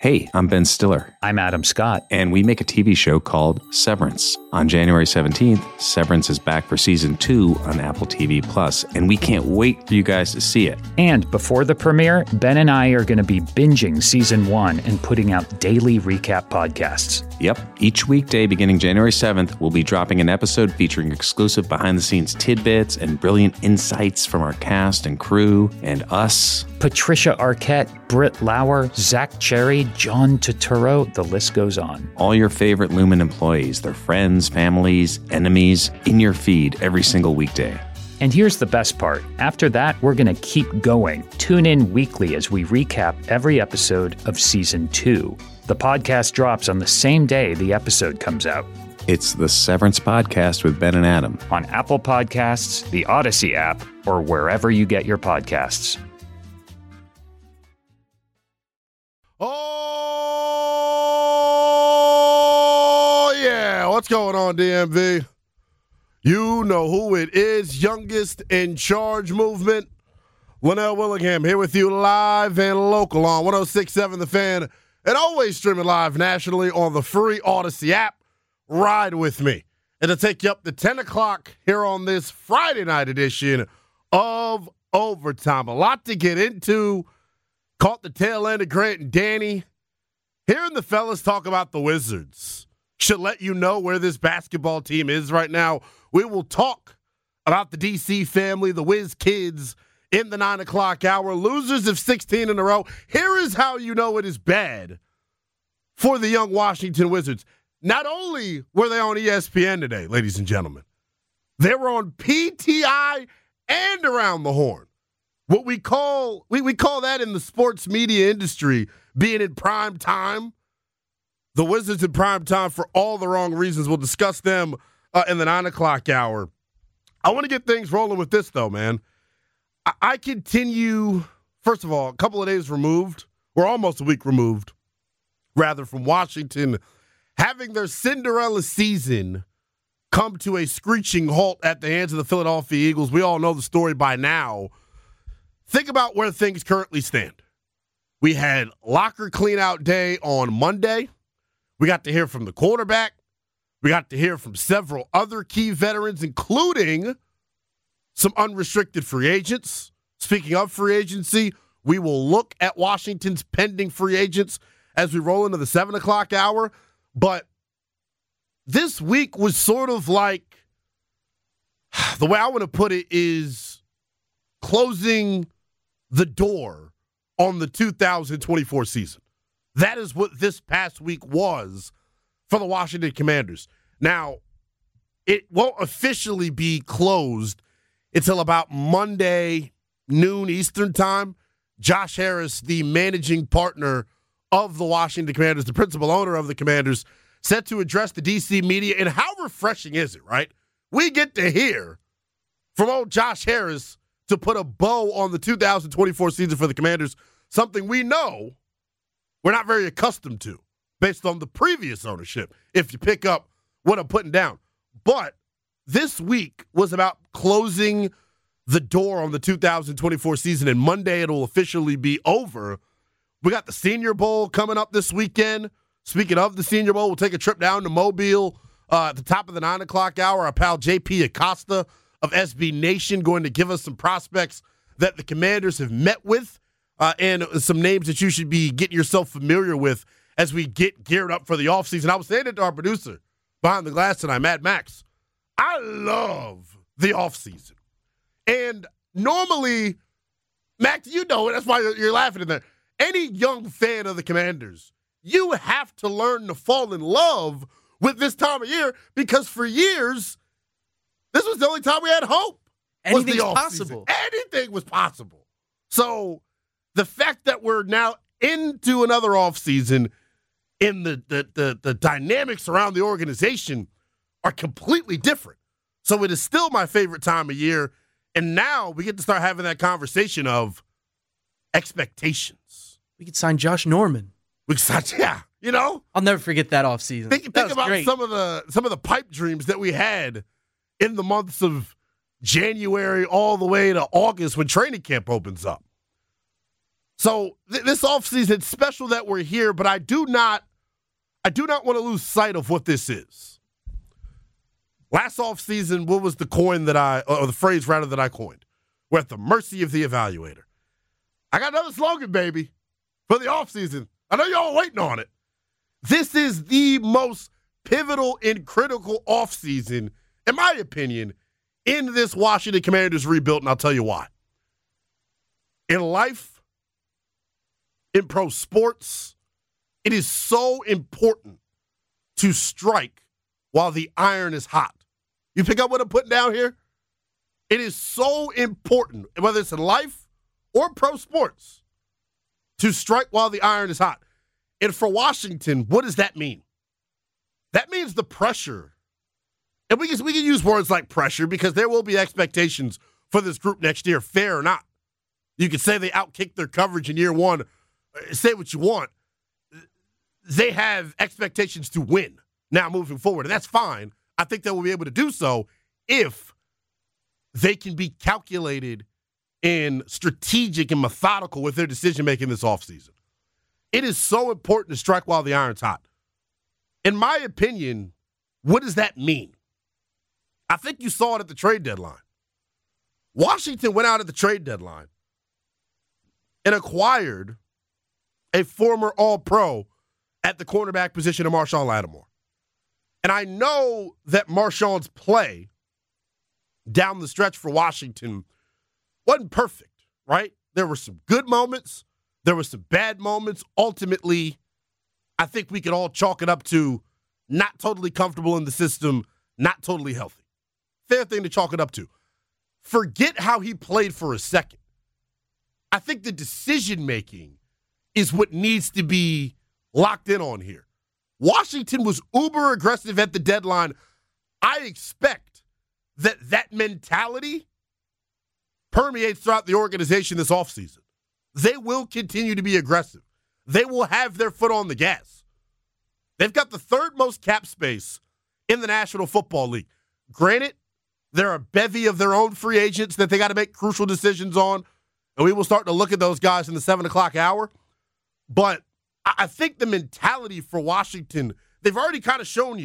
Hey, I'm Ben Stiller. I'm Adam Scott. And we make a TV show called Severance. On January 17th, Severance is back for Season 2 on Apple TV+, and we can't wait for you guys to see it. And before the premiere, Ben and I are going to be binging Season 1 and putting out daily recap podcasts. Yep. Each weekday beginning January 7th, we'll be dropping an episode featuring exclusive behind-the-scenes tidbits and brilliant insights from our cast and crew and us. Patricia Arquette, Britt Lauer, Zach Cherry, John Turturro, the list goes on. All your favorite Lumen employees, their friends, families, enemies, in your feed every single weekday. And here's the best part. After that, we're going to keep going. Tune in weekly as we recap every episode of Season 2. The podcast drops on the same day the episode comes out. It's the Severance Podcast with Ben and Adam. On Apple Podcasts, the Odyssey app, or wherever you get your podcasts. Oh, yeah. What's going on, DMV? You know who it is. Youngest in Charge movement. Linnell Willingham here with you live and local on 106.7 The Fan. And always streaming live nationally on the free Odyssey app. Ride with me. And to take you up to 10 o'clock here on this Friday night edition of Overtime. A lot to get into. Caught the tail end of Grant and Danny. Hearing the fellas talk about the Wizards should let you know where this basketball team is right now. We will talk about the DC family, the Wiz kids, in the 9 o'clock hour. Losers of 16 in a row. Here is how you know it is bad for the young Washington Wizards. Not only were they on ESPN today, ladies and gentlemen, they were on PTI and Around the Horn. What we call that in the sports media industry being in prime time. The Wizards in prime time for all the wrong reasons. We'll discuss them in the 9 o'clock hour. I want to get things rolling with this, though, man. I continue, first of all, a couple of days removed, or almost a week removed, rather, from Washington having their Cinderella season come to a screeching halt at the hands of the Philadelphia Eagles. We all know the story by now. Think about where things currently stand. We had locker clean-out day on Monday. We got to hear from the quarterback. We got to hear from several other key veterans, including some unrestricted free agents. Speaking of free agency, we will look at Washington's pending free agents as we roll into the 7 o'clock hour. But this week was sort of like, the way I want to put it is closing the door on the 2024 season. That is what this past week was for the Washington Commanders. Now, it won't officially be closed until about Monday noon Eastern time. Josh Harris, the managing partner of the Washington Commanders, the principal owner of the Commanders, set to address the D.C. media. And how refreshing is it, right? We get to hear from old Josh Harris to put a bow on the 2024 season for the Commanders, something we know we're not very accustomed to based on the previous ownership, if you pick up what I'm putting down. But this week was about closing the door on the 2024 season, and Monday it'll officially be over. We got the Senior Bowl coming up this weekend. Speaking of the Senior Bowl, we'll take a trip down to Mobile at the top of the 9 o'clock hour. Our pal JP Acosta of SB Nation going to give us some prospects that the Commanders have met with and some names that you should be getting yourself familiar with as we get geared up for the offseason. I was saying it to our producer behind the glass tonight, Mad Max. I love the offseason. And normally, Max, you know it. That's why you're laughing in there. Any young fan of the Commanders, you have to learn to fall in love with this time of year because for years, this was the only time we had hope. Anything's possible. Anything was possible. So the fact that we're now into another offseason and the dynamics around the organization are completely different. So it is still my favorite time of year. And now we get to start having that conversation of expectations. We could sign Josh Norman. You know? I'll never forget that offseason. Think about great. some of the pipe dreams that we had in the months of January all the way to August when training camp opens up. So this offseason, it's special that we're here, but I do not want to lose sight of what this is. Last offseason, what was the phrase that I coined? We're at the mercy of the evaluator. I got another slogan, baby, for the offseason. I know y'all waiting on it. This is the most pivotal and critical offseason, in my opinion, in this Washington Commanders rebuild, and I'll tell you why. In life, in pro sports, it is so important to strike while the iron is hot. You pick up what I'm putting down here? It is so important, whether it's in life or pro sports, to strike while the iron is hot. And for Washington, what does that mean? That means the pressure. And we can use words like pressure because there will be expectations for this group next year, fair or not. You could say they outkicked their coverage in year one. Say what you want. They have expectations to win now moving forward, and that's fine. I think they will be able to do so if they can be calculated and strategic and methodical with their decision-making this offseason. It is so important to strike while the iron's hot. In my opinion, what does that mean? I think you saw it at the trade deadline. Washington went out at the trade deadline and acquired a former All-Pro at the cornerback position of Marshawn Lattimore. And I know that Marshawn's play down the stretch for Washington wasn't perfect, right? There were some good moments. There were some bad moments. Ultimately, I think we could all chalk it up to not totally comfortable in the system, not totally healthy. Fair thing to chalk it up to. Forget how he played for a second. I think the decision-making is what needs to be locked in on here. Washington was uber aggressive at the deadline. I expect that mentality permeates throughout the organization this offseason. They will continue to be aggressive. They will have their foot on the gas. They've got the third most cap space in the National Football League. Granted, there are a bevy of their own free agents that they got to make crucial decisions on, and we will start to look at those guys in the 7 o'clock hour. But I think the mentality for Washington, they've already kind of shown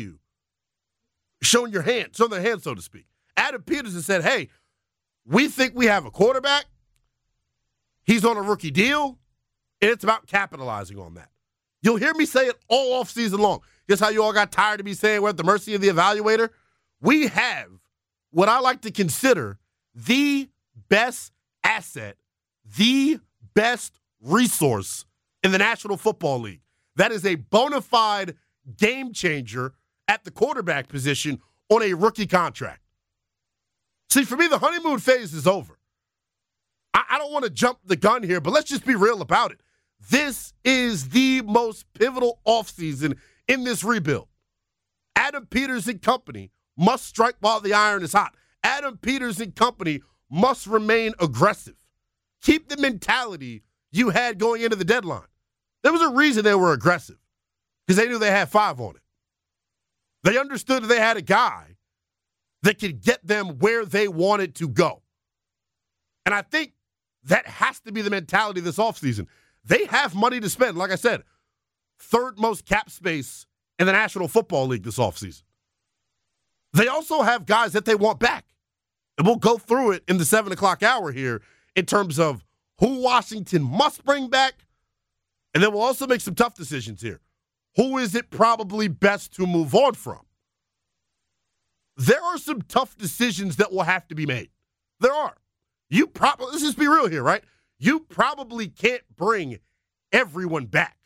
their hand, so to speak. Adam Peterson said, hey, we think we have a quarterback. He's on a rookie deal, and it's about capitalizing on that. You'll hear me say it all offseason long. Just how you all got tired of me saying we're at the mercy of the evaluator. We have what I like to consider the best asset, the best resource in the National Football League. That is a bona fide game changer at the quarterback position on a rookie contract. See, for me, the honeymoon phase is over. I don't want to jump the gun here, but let's just be real about it. This is the most pivotal offseason in this rebuild. Adam Peters and company must strike while the iron is hot. Adam Peters and company must remain aggressive. Keep the mentality you had going into the deadline. There was a reason they were aggressive, because they knew they had 5 on it. They understood that they had a guy that could get them where they wanted to go. And I think that has to be the mentality this offseason. They have money to spend. Like I said, third most cap space in the National Football League this offseason. They also have guys that they want back. And we'll go through it in the 7 o'clock hour here in terms of who Washington must bring back. And then we'll also make some tough decisions here. Who is it probably best to move on from? There are some tough decisions that will have to be made. There are. Let's just be real here, right? You probably can't bring everyone back.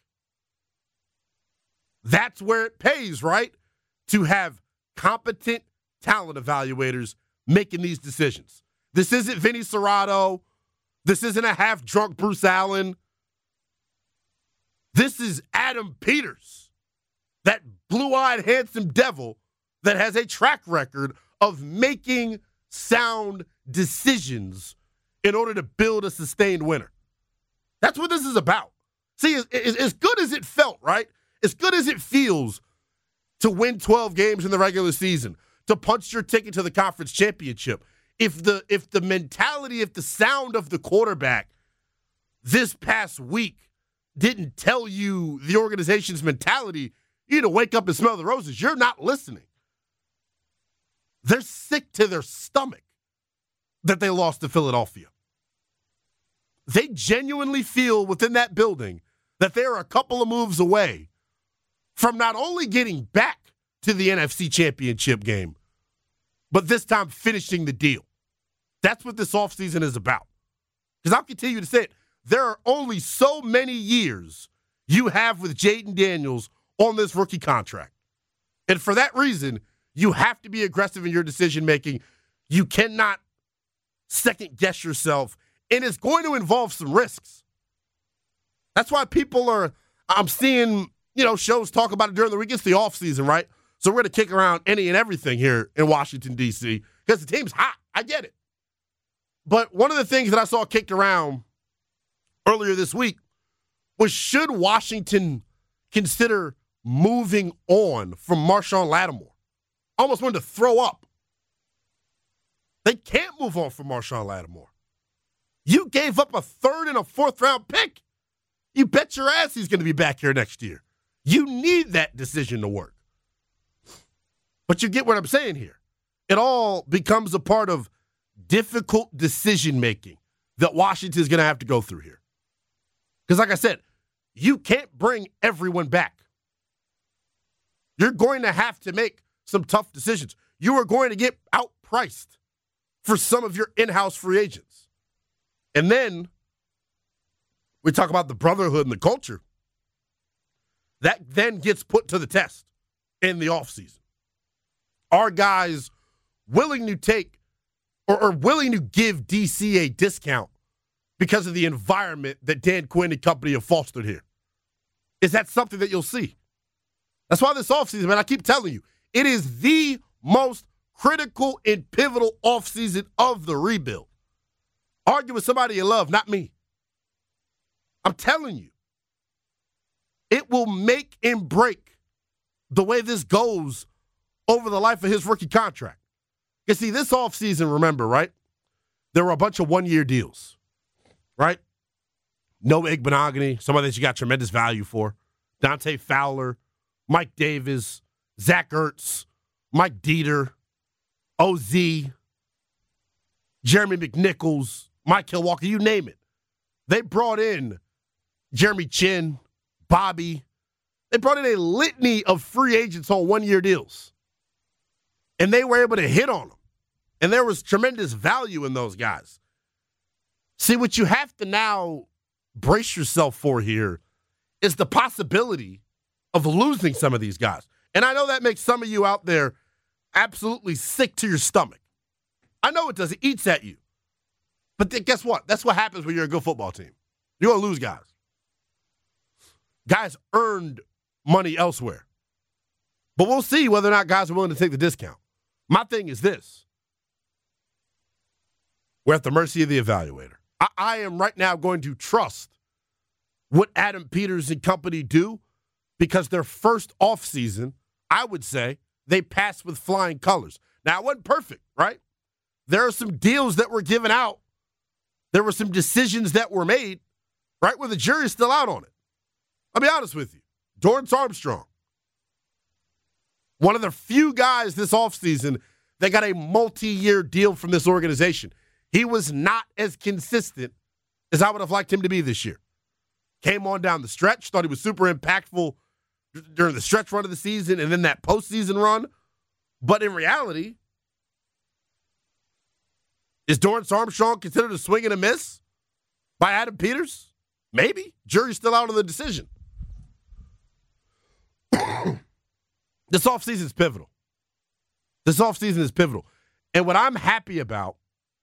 That's where it pays, right? To have competent talent evaluators making these decisions. This isn't Vinny Cerrato. This isn't a half-drunk Bruce Allen. This is Adam Peters, that blue-eyed, handsome devil that has a track record of making sound decisions in order to build a sustained winner. That's what this is about. See, as good as it felt, right? As good as it feels to win 12 games in the regular season, to punch your ticket to the conference championship, if the mentality, if the sound of the quarterback this past week didn't tell you the organization's mentality, you need to wake up and smell the roses. You're not listening. They're sick to their stomach that they lost to Philadelphia. They genuinely feel within that building that they're a couple of moves away from not only getting back to the NFC Championship game, but this time finishing the deal. That's what this offseason is about. Because I'll continue to say it. There are only so many years you have with Jayden Daniels on this rookie contract. And for that reason, you have to be aggressive in your decision-making. You cannot second-guess yourself, and it's going to involve some risks. That's why I'm seeing, shows talk about it during the week. It's the offseason, right? So we're going to kick around any and everything here in Washington, D.C., because the team's hot. I get it. But one of the things that I saw kicked around earlier this week was, should Washington consider moving on from Marshon Lattimore? Almost wanted to throw up. They can't move on from Marshon Lattimore. You gave up a 3rd and a 4th round pick. You bet your ass he's going to be back here next year. You need that decision to work. But you get what I'm saying here. It all becomes a part of difficult decision-making that Washington's going to have to go through here. Because like I said, you can't bring everyone back. You're going to have to make some tough decisions. You are going to get outpriced for some of your in-house free agents. And then we talk about the brotherhood and the culture. That then gets put to the test in the offseason. Are guys willing to take or willing to give DC a discount because of the environment that Dan Quinn and company have fostered here? Is that something that you'll see? That's why this offseason, man, I keep telling you, it is the most critical and pivotal offseason of the rebuild. Argue with somebody you love, not me. I'm telling you, it will make and break the way this goes over the life of his rookie contract. You see, this offseason, remember, right? There were a bunch of one-year deals, right? Noah Igbenogany, somebody that you got tremendous value for. Dante Fowler, Mike Davis, Zach Ertz, Mike Dieter, OZ, Jeremy McNichols, Mike Walker, you name it. They brought in Jeremy Chin, Bobby. They brought in a litany of free agents on one-year deals. And they were able to hit on them. And there was tremendous value in those guys. See, what you have to now brace yourself for here is the possibility of losing some of these guys. And I know that makes some of you out there absolutely sick to your stomach. I know it does. It eats at you. But guess what? That's what happens when you're a good football team. You're going to lose guys. Guys earned money elsewhere. But we'll see whether or not guys are willing to take the discount. My thing is this. We're at the mercy of the evaluator. I am right now going to trust what Adam Peters and company do, because their first offseason, I would say, they passed with flying colors. Now, it wasn't perfect, right? There are some deals that were given out. There were some decisions that were made, right, where the jury's still out on it. I'll be honest with you. Dorrance Armstrong, one of the few guys this offseason that got a multi-year deal from this organization. He was not as consistent as I would have liked him to be this year. Came on down the stretch, thought he was super impactful during the stretch run of the season and then that postseason run. But in reality, is Dorrance Armstrong considered a swing and a miss by Adam Peters? Maybe. Jury's still out on the decision. This offseason is pivotal. This offseason is pivotal. And what I'm happy about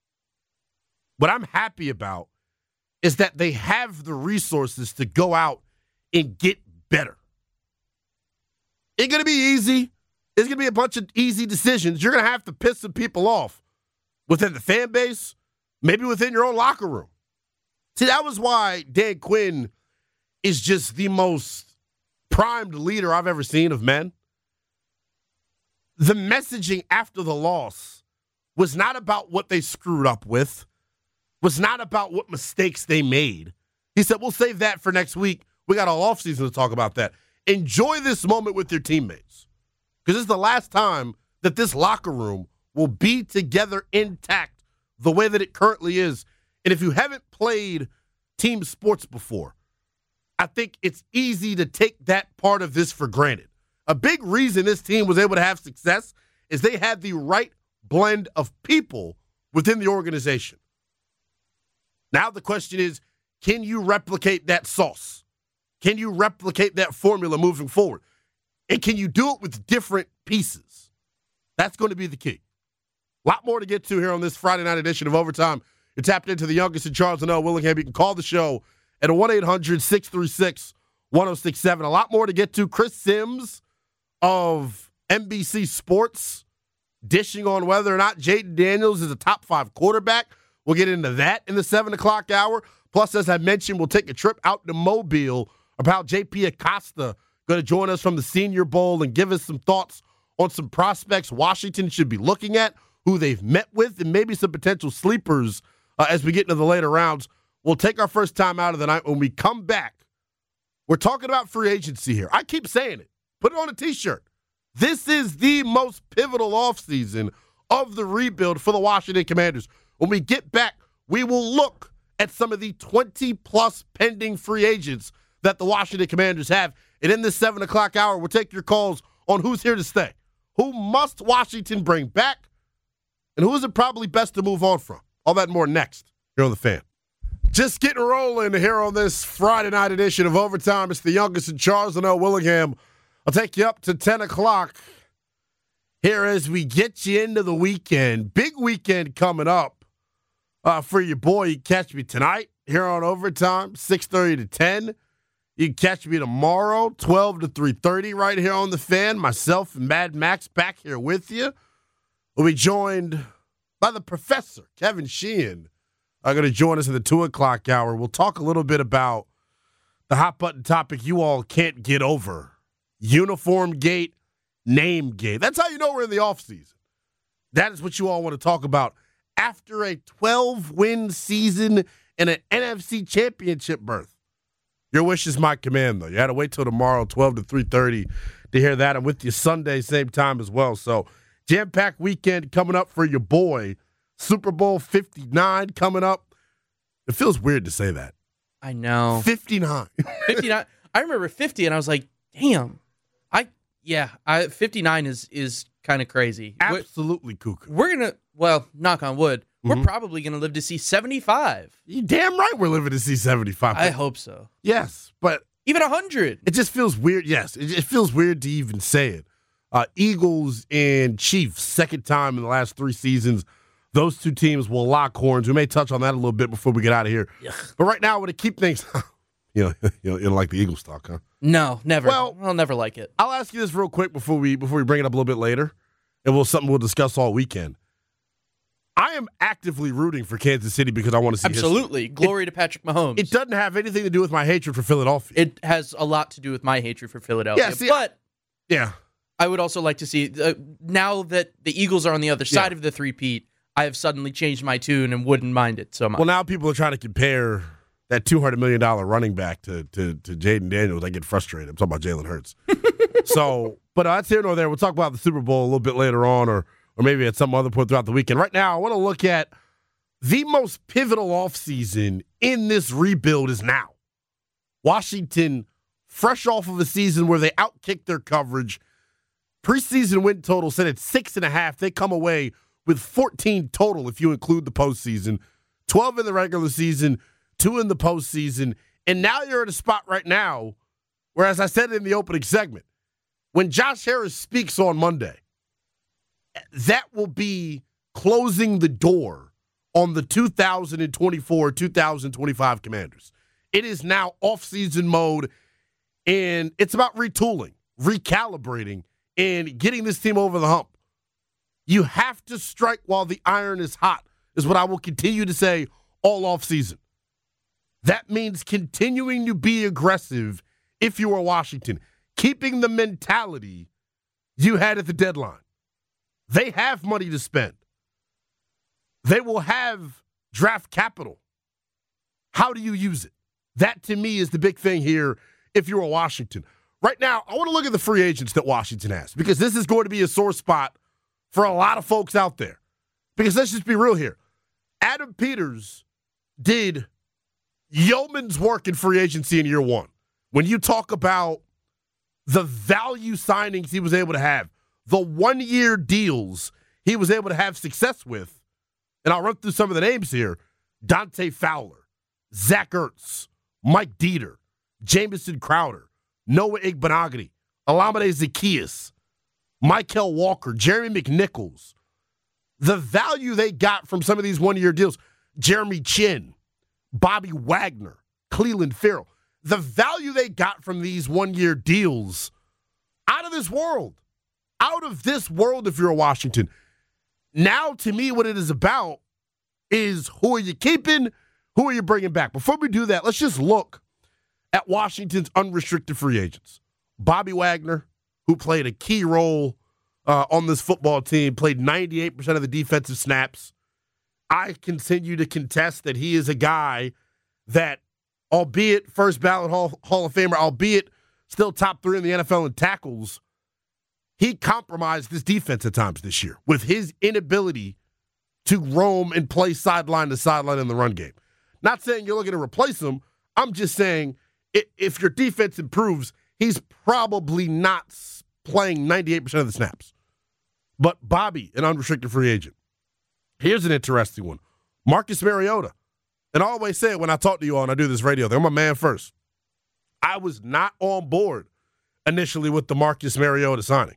is that they have the resources to go out and get better. It's going to be easy. It's going to be a bunch of easy decisions. You're going to have to piss some people off within the fan base, maybe within your own locker room. See, that was why Dan Quinn is just the most primed leader I've ever seen of men. The messaging after the loss was not about what they screwed up with, was not about what mistakes they made. He said, we'll save that for next week. We got all offseason to talk about that. Enjoy this moment with your teammates, because this is the last time that this locker room will be together intact the way that it currently is. And if you haven't played team sports before, I think it's easy to take that part of this for granted. A big reason this team was able to have success is they had the right blend of people within the organization. Now the question is, can you replicate that sauce? Can you replicate that formula moving forward? And can you do it with different pieces? That's going to be the key. A lot more to get to here on this Friday night edition of Overtime. You're tapped into the youngest in Charles and Willingham. You can call the show at 1-800-636-1067. A lot more to get to. Chris Sims of NBC Sports dishing on whether or not Jayden Daniels is a top 5 quarterback. We'll get into that in the 7 o'clock hour. Plus, as I mentioned, we'll take a trip out to Mobile about J.P. Acosta going to join us from the Senior Bowl and give us some thoughts on some prospects Washington should be looking at, who they've met with, and maybe some potential sleepers as we get into the later rounds. We'll take our first time out of the night. When we come back, we're talking about free agency here. I keep saying it. Put it on a T-shirt. This is the most pivotal offseason of the rebuild for the Washington Commanders. When we get back, we will look at some of the 20-plus pending free agents that the Washington Commanders have. And in this 7 o'clock hour, we'll take your calls on who's here to stay. Who must Washington bring back? And who is it probably best to move on from? All that and more next here on The Fan. Just getting rolling here on this Friday night edition of Overtime. It's the youngest in Charles and Willingham. I'll take you up to 10 o'clock here as we get you into the weekend. Big weekend coming up for your boy. You can catch me tonight here on Overtime, 6:30 to 10. You can catch me tomorrow, 12 to 3:30 right here on The Fan. Myself and Mad Max back here with you. We'll be joined by the professor, Kevin Sheehan, going to join us in the 2 o'clock hour. We'll talk a little bit about the hot button topic you all can't get over. Uniform gate, name gate. That's how you know we're in the offseason. That is what you all want to talk about after a 12-win season and an NFC championship berth. Your wish is my command, though. You had to wait till tomorrow, 12 to 3:30, to hear that. I'm with you Sunday, same time as well. So, jam-packed weekend coming up for your boy. Super Bowl 59 coming up. It feels weird to say that. I know. 59. 59. I remember 50, and I was like, damn. 59 is kind of crazy. Absolutely cuckoo. We're going to, well, knock on wood, we're probably going to live to see 75. You damn right we're living to see 75. I hope so. Yes, but even 100. It just feels weird. Yes, it feels weird to even say it. Eagles and Chiefs, second time in the last 3 seasons. Those two teams will lock horns. We may touch on that a little bit before we get out of here. Yuck. But right now, I want to keep things. You don't like the Eagles talk, huh? No, never. Well, I'll never like it. I'll ask you this real quick before we bring it up a little bit later, and something we'll discuss all weekend. I am actively rooting for Kansas City because I want to see absolutely history. Glory to Patrick Mahomes. It doesn't have anything to do with my hatred for Philadelphia. It has a lot to do with my hatred for Philadelphia. Yeah, I would also like to see now that the Eagles are on the other side of the three-peat, I have suddenly changed my tune and wouldn't mind it so much. Well, now people are trying to compare that $200 million running back to Jayden Daniels. I get frustrated. I'm talking about Jalen Hurts. But that's here nor there. We'll talk about the Super Bowl a little bit later on, or maybe at some other point throughout the weekend. Right now, I want to look at the most pivotal offseason in this rebuild is now. Washington, fresh off of a season where they outkicked their coverage. Preseason win total set at 6.5. They come away with 14 total if you include the postseason. 12 in the regular season, 2 in the postseason. And now you're at a spot right now where, as I said in the opening segment, when Josh Harris speaks on Monday, that will be closing the door on the 2024-2025 Commanders. It is now off-season mode, and it's about retooling, recalibrating, and getting this team over the hump. You have to strike while the iron is hot, is what I will continue to say all offseason. That means continuing to be aggressive if you are Washington, keeping the mentality you had at the deadline. They have money to spend. They will have draft capital. How do you use it? That, to me, is the big thing here if you're Washington. Right now, I want to look at the free agents that Washington has because this is going to be a sore spot for a lot of folks out there. Because let's just be real here. Adam Peters did yeoman's work in free agency in year one. When you talk about the value signings he was able to have, the one-year deals he was able to have success with, and I'll run through some of the names here, Dante Fowler, Zach Ertz, Mike Dieter, Jamison Crowder, Noah Igbenogany, Olamide Zaccheaus, Michael Walker, Jeremy McNichols. The value they got from some of these one-year deals, Jeremy Chin, Bobby Wagner, Cleveland Farrell, the value they got from these one-year deals, out of this world. Out of this world if you're a Washington. Now, to me, what it is about is who are you keeping, who are you bringing back? Before we do that, let's just look at Washington's unrestricted free agents. Bobby Wagner, who played a key role on this football team, played 98% of the defensive snaps. I continue to contest that he is a guy that, albeit first ballot Hall of Famer, albeit still top 3 in the NFL in tackles, he compromised this defense at times this year with his inability to roam and play sideline to sideline in the run game. Not saying you're looking to replace him. I'm just saying if your defense improves, he's probably not playing 98% of the snaps. But Bobby, an unrestricted free agent. Here's an interesting one. Marcus Mariota. And I always say it when I talk to you all and I do this radio thing. I'm a man first. I was not on board initially with the Marcus Mariota signing.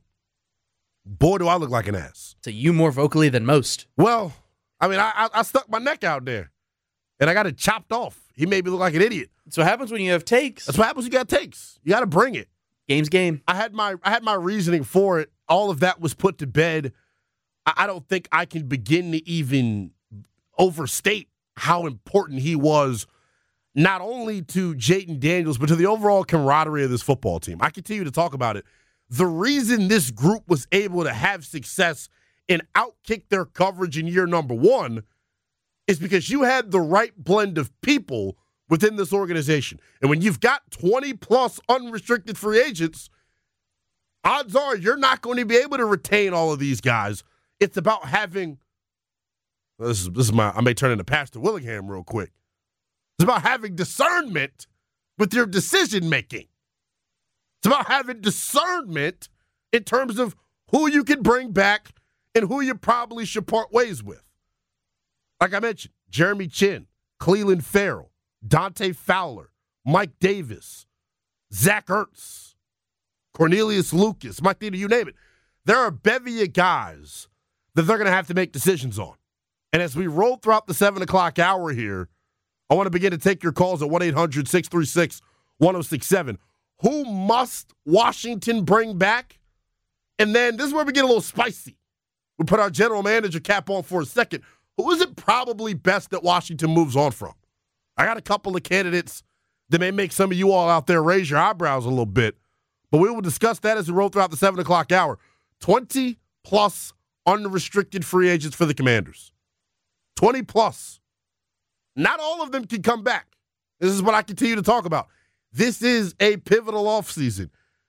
Boy, do I look like an ass. So you more vocally than most. Well, I mean, I stuck my neck out there, and I got it chopped off. He made me look like an idiot. That's what happens when you have takes. That's what happens when you got takes. You got to bring it. Game's game. I had my reasoning for it. All of that was put to bed. I don't think I can begin to even overstate how important he was, not only to Jayden Daniels, but to the overall camaraderie of this football team. I continue to talk about it. The reason this group was able to have success and outkick their coverage in year number one is because you had the right blend of people within this organization. And when you've got 20-plus unrestricted free agents, odds are you're not going to be able to retain all of these guys. It's about having this is I may turn into Pastor Willingham real quick. It's about having discernment with your decision-making. It's about having discernment in terms of who you can bring back and who you probably should part ways with. Like I mentioned, Jeremy Chin, Cleveland Farrell, Dante Fowler, Mike Davis, Zach Ertz, Cornelius Lucas, Mike Dieter, you name it. There are a bevy of guys that they're going to have to make decisions on. And as we roll throughout the 7 o'clock hour here, I want to begin to take your calls at 1-800-636-1067. Who must Washington bring back? And then this is where we get a little spicy. We put our general manager cap on for a second. Who is it probably best that Washington moves on from? I got a couple of candidates that may make some of you all out there raise your eyebrows a little bit. But we will discuss that as we roll throughout the 7 o'clock hour. 20-plus unrestricted free agents for the Commanders. 20-plus. Not all of them can come back. This is what I continue to talk about. This is a pivotal offseason.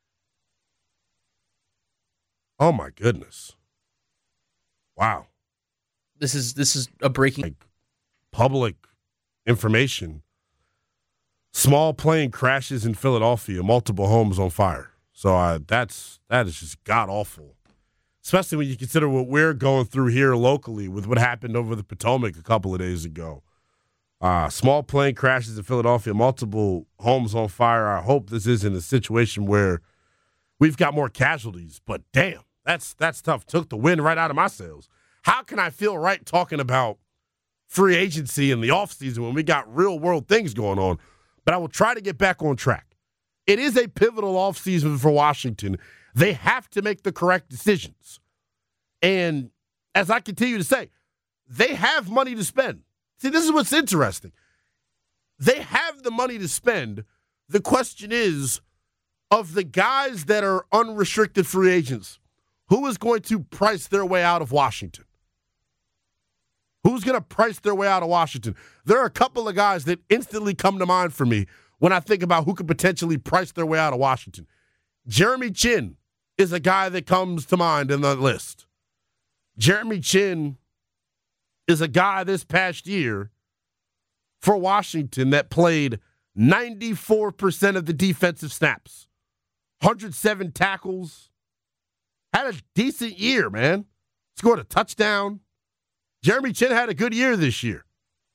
Oh, my goodness. Wow. This is a breaking public information. Small plane crashes in Philadelphia, multiple homes on fire. So that is just god-awful, especially when you consider what we're going through here locally with what happened over the Potomac a couple of days ago. Small plane crashes in Philadelphia, multiple homes on fire. I hope this isn't a situation where we've got more casualties, but damn, that's tough. Took the wind right out of my sails. How can I feel right talking about free agency in the offseason when we got real-world things going on? But I will try to get back on track. It is a pivotal offseason for Washington. They have to make the correct decisions. And as I continue to say, they have money to spend. See, this is what's interesting. They have the money to spend. The question is, of the guys that are unrestricted free agents, who is going to price their way out of Washington? Who's going to price their way out of Washington? There are a couple of guys that instantly come to mind for me when I think about who could potentially price their way out of Washington. Jeremy Chinn is a guy that comes to mind in the list. Jeremy Chinn is a guy this past year for Washington that played 94% of the defensive snaps, 107 tackles, had a decent year, man. Scored a touchdown. Jeremy Chinn had a good year this year.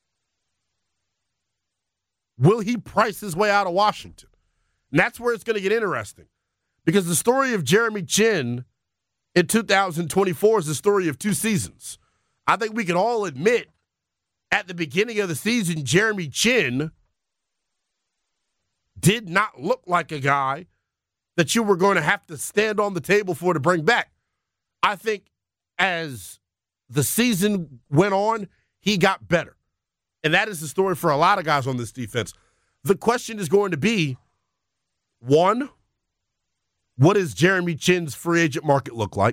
Will he price his way out of Washington? And that's where it's going to get interesting. Because the story of Jeremy Chinn in 2024 is the story of two seasons. I think we can all admit at the beginning of the season, Jeremy Chinn did not look like a guy that you were going to have to stand on the table for to bring back. I think as the season went on, he got better. And that is the story for a lot of guys on this defense. The question is going to be, one, what does Jeremy Chinn's free agent market look like?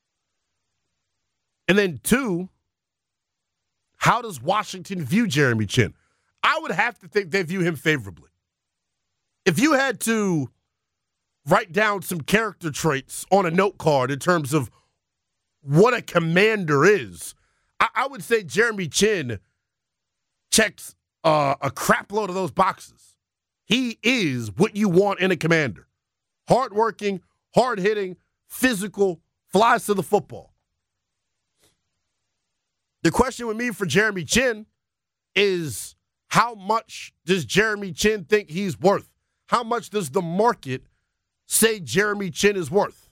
And then two, how does Washington view Jeremy Chinn? I would have to think they view him favorably. If you had to write down some character traits on a note card in terms of what a commander is, I would say Jeremy Chinn checks a crap load of those boxes. He is what you want in a commander. Hardworking, hard-hitting, physical, flies to the football. The question with me for Jeremy Chinn is, how much does Jeremy Chinn think he's worth? How much does the market say Jeremy Chinn is worth?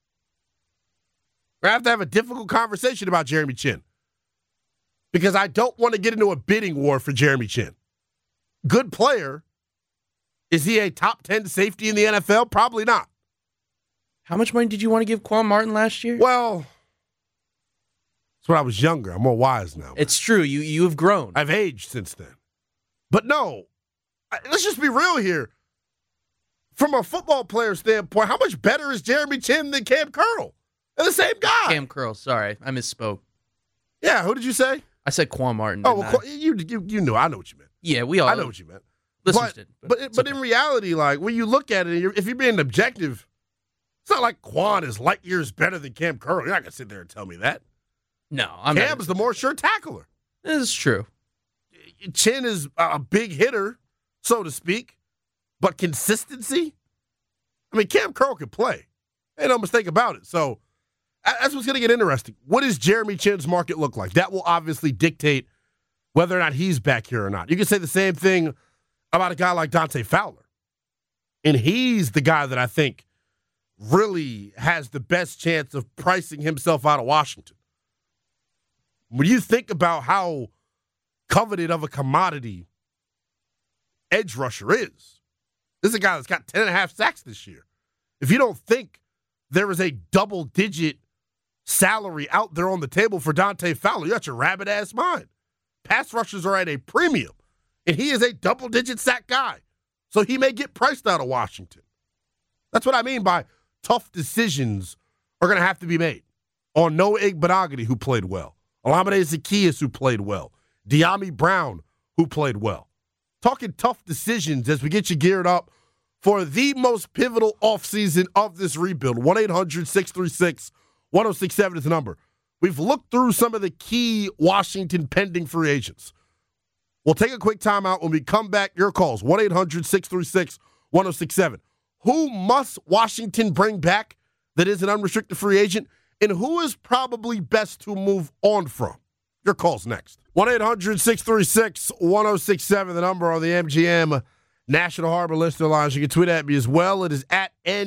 We're going to have a difficult conversation about Jeremy Chinn because I don't want to get into a bidding war for Jeremy Chinn. Good player. Is he a top 10 safety in the NFL? Probably not. How much money did you want to give Quan Martin last year? Well, it's when I was younger. I'm more wise now. It's true. You have grown. I've aged since then. But no, let's just be real here. From a football player standpoint, how much better is Jeremy Chinn than Cam Curl? They're the same guy. Cam Curl. Sorry, I misspoke. Yeah, who did you say? I said Quan Martin. Oh, well, you knew. I know what you meant. Yeah, we all. I know what you meant. Listeners did. But okay. in reality, like when you look at it, if you're being objective, it's not like Quan is light years better than Cam Curl. You're not gonna sit there and tell me that. No, Cam's the more sure tackler. This is true. Chinn is a big hitter, so to speak, but consistency. I mean, Cam Curl can play. Ain't no mistake about it. So that's what's going to get interesting. What does Jeremy Chinn's market look like? That will obviously dictate whether or not he's back here or not. You can say the same thing about a guy like Dante Fowler. And he's the guy that I think really has the best chance of pricing himself out of Washington. When you think about how coveted of a commodity edge rusher is, this is a guy that's got 10.5 sacks this year. If you don't think there is a double-digit salary out there on the table for Dante Fowler, you got your rabbit-ass mind. Pass rushers are at a premium, and he is a double-digit sack guy. So he may get priced out of Washington. That's what I mean by tough decisions are going to have to be made on Noah Igbenogany, who played well, Olamide Zaccheaus, who played well, De'Ami Brown, who played well. Talking tough decisions as we get you geared up for the most pivotal offseason of this rebuild. 1-800-636-1067 is the number. We've looked through some of the key Washington pending free agents. We'll take a quick timeout. When we come back, your calls, 1-800-636-1067. Who must Washington bring back that is an unrestricted free agent, and who is probably best to move on from? Your call's next. 1-800-636-1067, the number on the MGM National Harbor Listener Lines. You can tweet at me as well. It is at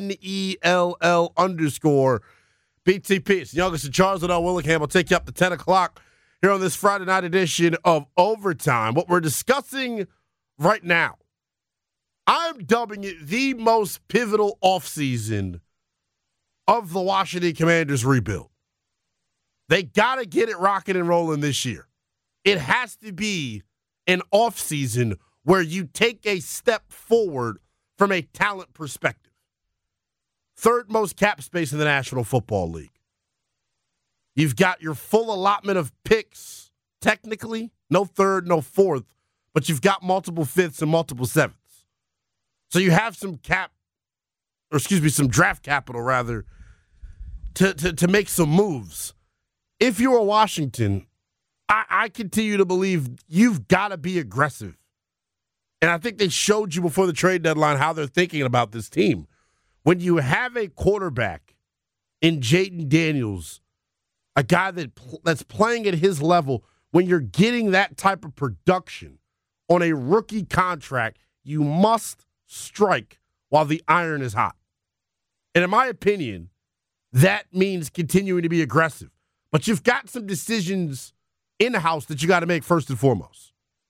NELL_BTP. It's Youngest and Charles Liddell Willingham. I'll take you up to 10 o'clock here on this Friday night edition of Overtime. What we're discussing right now, I'm dubbing it the most pivotal offseason of the Washington Commanders rebuild. They got to get it rocking and rolling this year. It has to be an offseason where you take a step forward from a talent perspective. Third most cap space in the National Football League. You've got your full allotment of picks technically, no third, no fourth, but you've got multiple fifths and multiple sevenths. So you have some some draft capital, rather, to make some moves. If you are Washington, I continue to believe you've got to be aggressive. And I think they showed you before the trade deadline how they're thinking about this team. When you have a quarterback in Jayden Daniels, a guy that's playing at his level, when you're getting that type of production on a rookie contract, you must strike while the iron is hot. And in my opinion, that means continuing to be aggressive. But you've got some decisions in-house that you got to make first and foremost.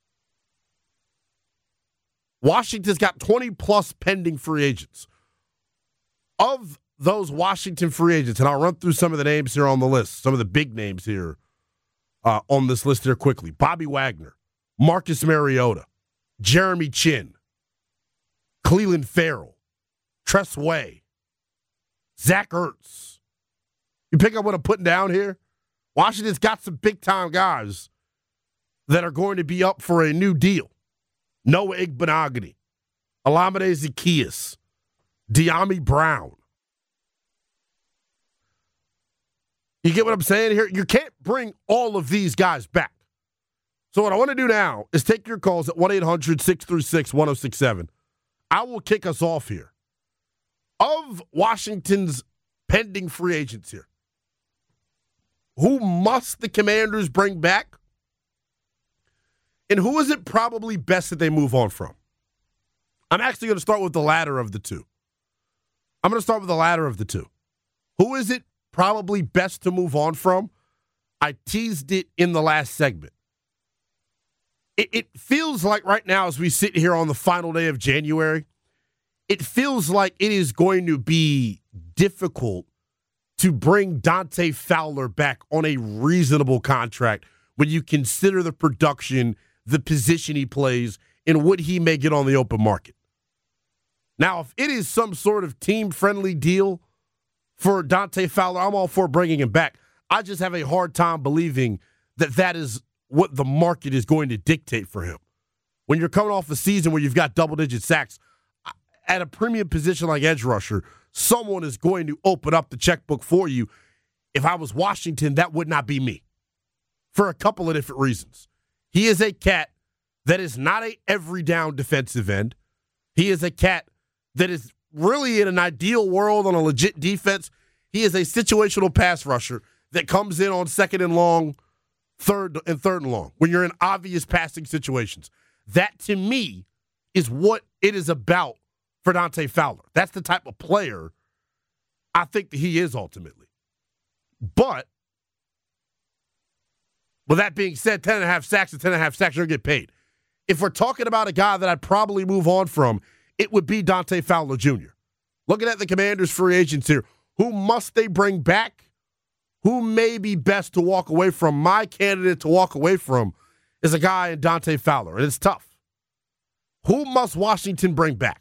Washington's got 20-plus pending free agents. Of those Washington free agents, and I'll run through some of the names here on the list, some of the big names here on this list here quickly. Bobby Wagner, Marcus Mariota, Jeremy Chin, Cleveland Farrell, Tress Way, Zach Ertz. You pick up what I'm putting down here? Washington's got some big-time guys that are going to be up for a new deal. Noah Igbenogany, Olamide Zaccheaus, De'Ami Brown. You get what I'm saying here? You can't bring all of these guys back. So what I want to do now is take your calls at 1-800-636-1067. I will kick us off here. Of Washington's pending free agents here, who must the Commanders bring back? And who is it probably best that they move on from? I'm actually going to start with the latter of the two. Who is it probably best to move on from? I teased it in the last segment. It feels like right now, as we sit here on the final day of January, it feels like it is going to be difficult to bring Dante Fowler back on a reasonable contract when you consider the production, the position he plays, and what he may get on the open market. Now, if it is some sort of team-friendly deal for Dante Fowler, I'm all for bringing him back. I just have a hard time believing that that is what the market is going to dictate for him. When you're coming off a season where you've got double-digit sacks, at a premium position like edge rusher, someone is going to open up the checkbook for you. If I was Washington, that would not be me, for a couple of different reasons. He is a cat that is not a every down defensive end. He is a cat that is really, in an ideal world on a legit defense, he is a situational pass rusher that comes in on second and long, third and long, when you're in obvious passing situations. That, to me, is what it is about for Dante Fowler. That's the type of player I think that he is ultimately. But with that being said, 10.5 sacks and 10.5 sacks, you're going to get paid. If we're talking about a guy that I'd probably move on from, it would be Dante Fowler Jr. Looking at the Commanders' free agents here, who must they bring back? Who may be best to walk away from? My candidate to walk away from is a guy in Dante Fowler, and it's tough. Who must Washington bring back?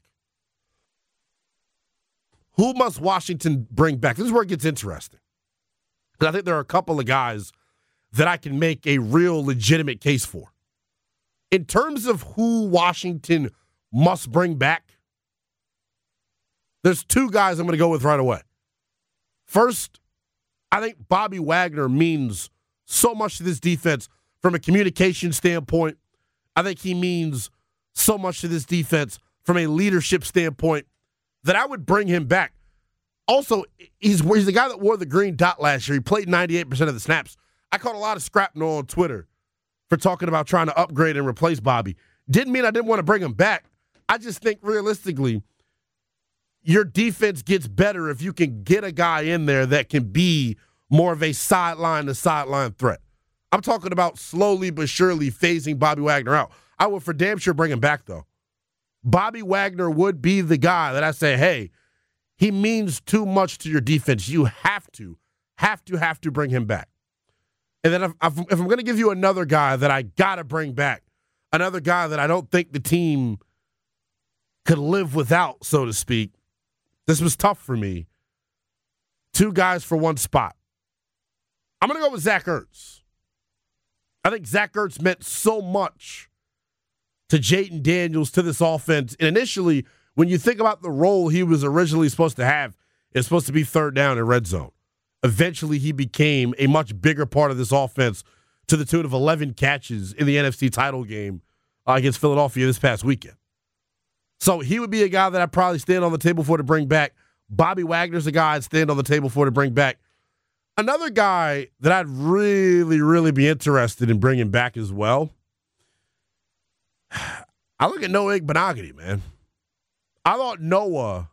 Who must Washington bring back? This is where it gets interesting. Because I think there are a couple of guys that I can make a real legitimate case for. In terms of who Washington must bring back, there's two guys I'm going to go with right away. First, I think Bobby Wagner means so much to this defense from a communication standpoint. I think he means so much to this defense from a leadership standpoint that I would bring him back. Also, he's the guy that wore the green dot last year. He played 98% of the snaps. I caught a lot of scrapnel on Twitter for talking about trying to upgrade and replace Bobby. Didn't mean I didn't want to bring him back. I just think realistically, your defense gets better if you can get a guy in there that can be more of a sideline-to-sideline threat. I'm talking about slowly but surely phasing Bobby Wagner out. I would for damn sure bring him back, though. Bobby Wagner would be the guy that I say, hey, he means too much to your defense. You have to bring him back. And then if I'm going to give you another guy that I got to bring back, another guy that I don't think the team could live without, so to speak, this was tough for me. Two guys for one spot. I'm going to go with Zach Ertz. I think Zach Ertz meant so much to Jayden Daniels, to this offense. And initially, when you think about the role he was originally supposed to have, it's supposed to be third down and red zone. Eventually, he became a much bigger part of this offense to the tune of 11 catches in the NFC title game against Philadelphia this past weekend. So he would be a guy that I'd probably stand on the table for to bring back. Bobby Wagner's a guy I'd stand on the table for to bring back. Another guy that I'd really, really be interested in bringing back as well, I look at Noah Igbenogany, man. I thought Noah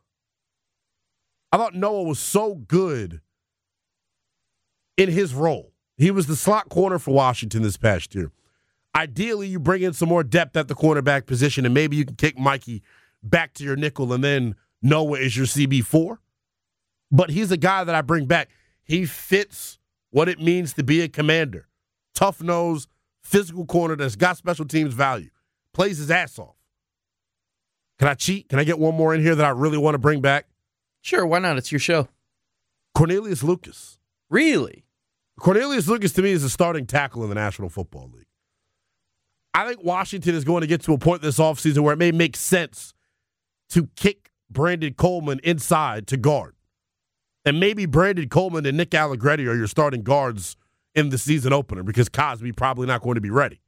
was so good in his role. He was the slot corner for Washington this past year. Ideally, you bring in some more depth at the cornerback position, and maybe you can kick Mikey back to your nickel, and then Noah is your CB4. But he's a guy that I bring back. He fits what it means to be a commander. Tough nose, physical corner that's got special teams value. Plays his ass off. Can I cheat? Can I get one more in here that I really want to bring back? Sure, why not? It's your show. Cornelius Lucas. Really? Cornelius Lucas, to me, is a starting tackle in the National Football League. I think Washington is going to get to a point this offseason where it may make sense to kick Brandon Coleman inside to guard. And maybe Brandon Coleman and Nick Allegretti are your starting guards in the season opener because Cosby probably not going to be ready.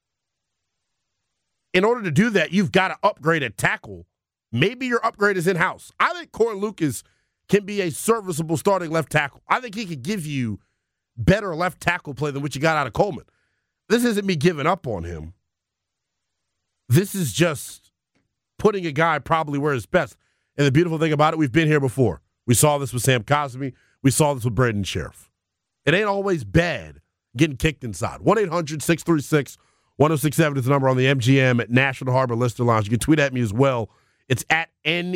In order to do that, you've got to upgrade at tackle. Maybe your upgrade is in-house. I think Corey Lucas can be a serviceable starting left tackle. I think he could give you better left tackle play than what you got out of Coleman. This isn't me giving up on him. This is just putting a guy probably where it's best. And the beautiful thing about it, we've been here before. We saw this with Sam Cosmi. We saw this with Braden Sheriff. It ain't always bad getting kicked inside. 1-800-636-1067 is the number on the MGM at National Harbor Lister Lounge. You can tweet at me as well. It's at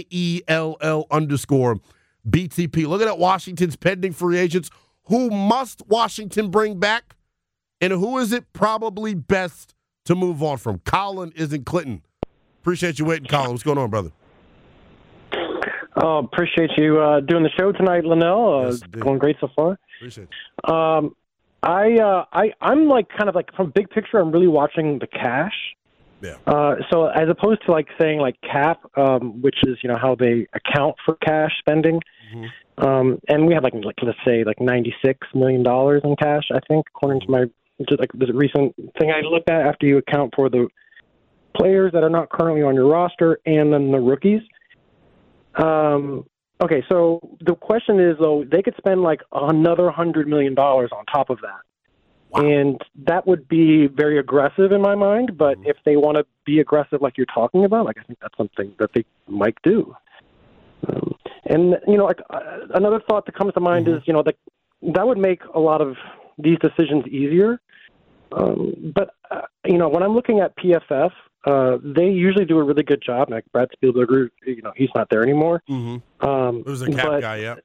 NELL_BTP. Looking at Washington's pending free agents. Who must Washington bring back? And who is it probably best to move on from? Colin is in Clinton. Appreciate you waiting, Colin. What's going on, brother? Appreciate you doing the show tonight, Linnell. Yes, going great so far. Appreciate it. I'm like kind of like from big picture. I'm really watching the cash. Yeah. So as opposed to like saying like cap, which is how they account for cash spending, and we have like let's say like $96 million in cash. I think according to my just like the recent thing I looked at after you account for the players that are not currently on your roster and then the rookies. Okay, so the question is, though, they could spend like another $100 million on top of that. Wow. And that would be very aggressive in my mind. But if they want to be aggressive like you're talking about, like I think that's something that they might do. And, like another thought that comes to mind is, that would make a lot of these decisions easier. But when I'm looking at PFF, they usually do a really good job. Like Brad Spielberger, he's not there anymore. Mm-hmm. Who's the cap guy? Yeah.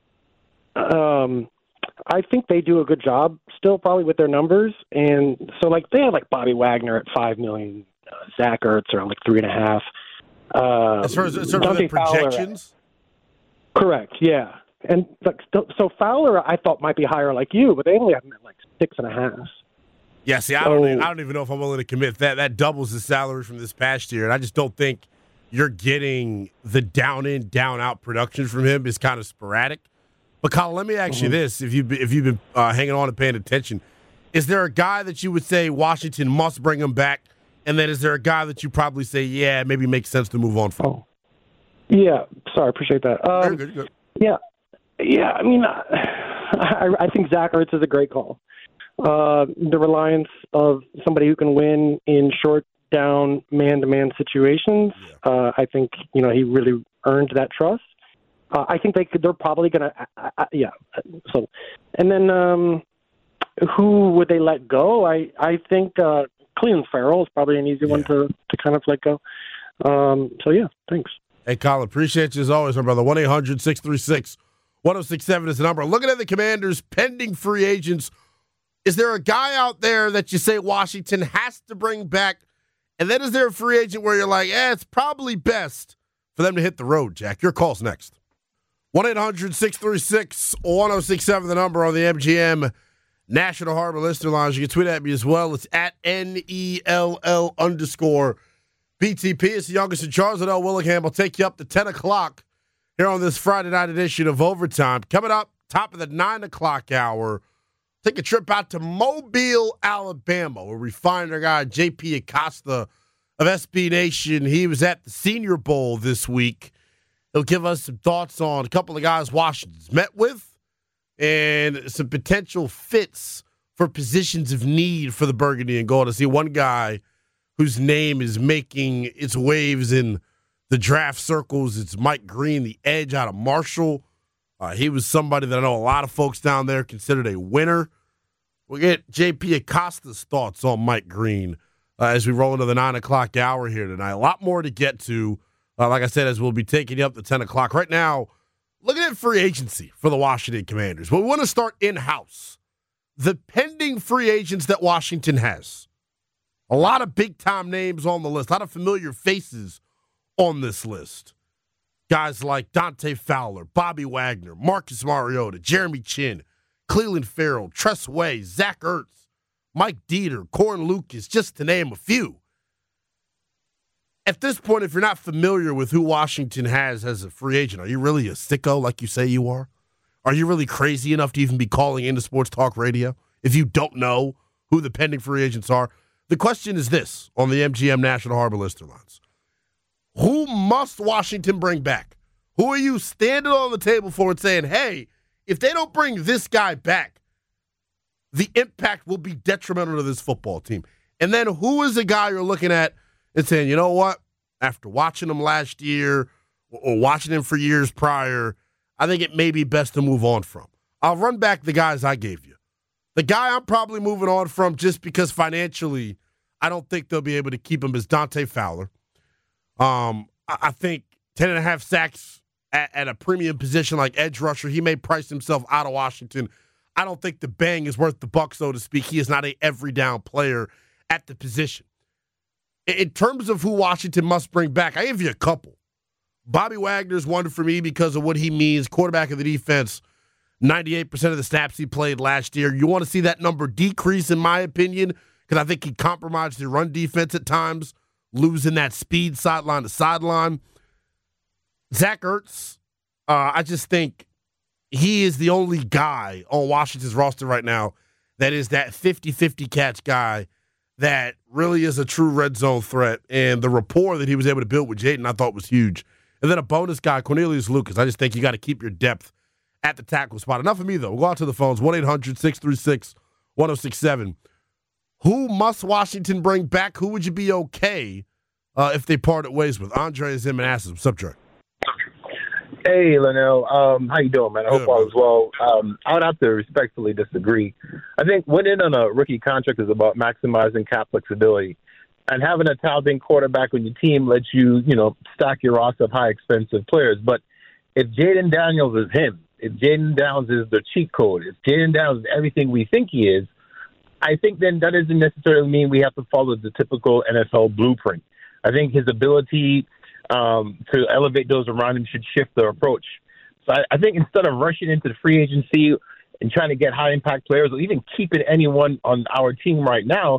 I think they do a good job still, probably with their numbers. And so, like they have like Bobby Wagner at $5 million, Zach Ertz around like $3.5 million. As far as the projections. Correct. Yeah. And so Fowler, I thought might be higher like you, but they only have him at like 6.5. Yeah, see, I don't even know if I'm willing to commit that. That doubles the salary from this past year, and I just don't think you're getting the down-in, down-out production from him. It's kind of sporadic. But, Colin, let me ask you this. If you've been hanging on and paying attention, is there a guy that you would say Washington must bring him back, and then is there a guy that you probably say, yeah, maybe makes sense to move on from? Oh. Yeah, sorry, appreciate that. Very good. Yeah, I mean, I think Zach Ertz is a great call. The reliance of somebody who can win in short down man-to-man situations. I think he really earned that trust. I think they're probably going to So, and then who would they let go? I think Cleveland Farrell is probably an easy one to kind of let go. So yeah, thanks. Hey, Colin, appreciate you as always, my brother. 1-800-636-1067 is the number. Looking at the Commanders' pending free agents. Is there a guy out there that you say Washington has to bring back? And then is there a free agent where you're like, it's probably best for them to hit the road, Jack? Your call's next. 1-800-636-1067, the number on the MGM National Harbor Listener Lounge. You can tweet at me as well. It's at NELL_BTP. It's the youngest in charge. Linnell Willingham will take you up to 10 o'clock here on this Friday night edition of Overtime. Coming up, top of the 9 o'clock hour, take a trip out to Mobile, Alabama, where we find our guy JP Acosta of SB Nation. He was at the Senior Bowl this week. He'll give us some thoughts on a couple of guys Washington's met with and some potential fits for positions of need for the Burgundy and Gold. I see one guy whose name is making its waves in the draft circles. It's Mike Green, the edge out of Marshall. He was somebody that I know a lot of folks down there considered a winner. We'll get JP Acosta's thoughts on Mike Green as we roll into the 9 o'clock hour here tonight. A lot more to get to, like I said, as we'll be taking you up to 10 o'clock. Right now, looking at free agency for the Washington Commanders. But we want to start in-house. The pending free agents that Washington has. A lot of big-time names on the list. A lot of familiar faces on this list. Guys like Dante Fowler, Bobby Wagner, Marcus Mariota, Jeremy Chin, Cleveland Farrell, Tress Way, Zach Ertz, Mike Dieter, Corin Lucas, just to name a few. At this point, if you're not familiar with who Washington has as a free agent, are you really a sicko like you say you are? Are you really crazy enough to even be calling into sports talk radio if you don't know who the pending free agents are? The question is this on the MGM National Harbor Listener Lines. Who must Washington bring back? Who are you standing on the table for and saying, hey, if they don't bring this guy back, the impact will be detrimental to this football team? And then who is the guy you're looking at and saying, you know what, after watching him last year or watching him for years prior, I think it may be best to move on from? I'll run back the guys I gave you. The guy I'm probably moving on from just because financially I don't think they'll be able to keep him is Dante Fowler. I think 10.5 sacks at a premium position like edge rusher, he may price himself out of Washington. I don't think the bang is worth the buck, so to speak. He is not a every down player at the position. In terms of who Washington must bring back, I give you a couple. Bobby Wagner's one for me because of what he means, quarterback of the defense. 98% of the snaps he played last year. You want to see that number decrease, in my opinion, because I think he compromised the run defense at times, losing that speed sideline to sideline. Zach Ertz, I just think he is the only guy on Washington's roster right now that is that 50-50 catch guy that really is a true red zone threat. And the rapport that he was able to build with Jayden I thought was huge. And then a bonus guy, Cornelius Lucas. I just think you got to keep your depth at the tackle spot. Enough of me, though. We'll go out to the phones, 1-800-636-1067. Who must Washington bring back? Who would you be okay if they parted ways with? Andre is in Manassas. What's up, Trey? Hey, Linnell. How you doing, man? I hope all is well. I would have to respectfully disagree. I think winning on a rookie contract is about maximizing cap flexibility. And having a talented quarterback on your team lets you, stack your roster of high expensive players. But if Jayden Daniels is him, if Jayden Daniels is the cheat code, if Jayden Daniels is everything we think he is, I think then that doesn't necessarily mean we have to follow the typical NFL blueprint. I think his ability to elevate those around him should shift their approach. So I think instead of rushing into the free agency and trying to get high-impact players or even keeping anyone on our team right now,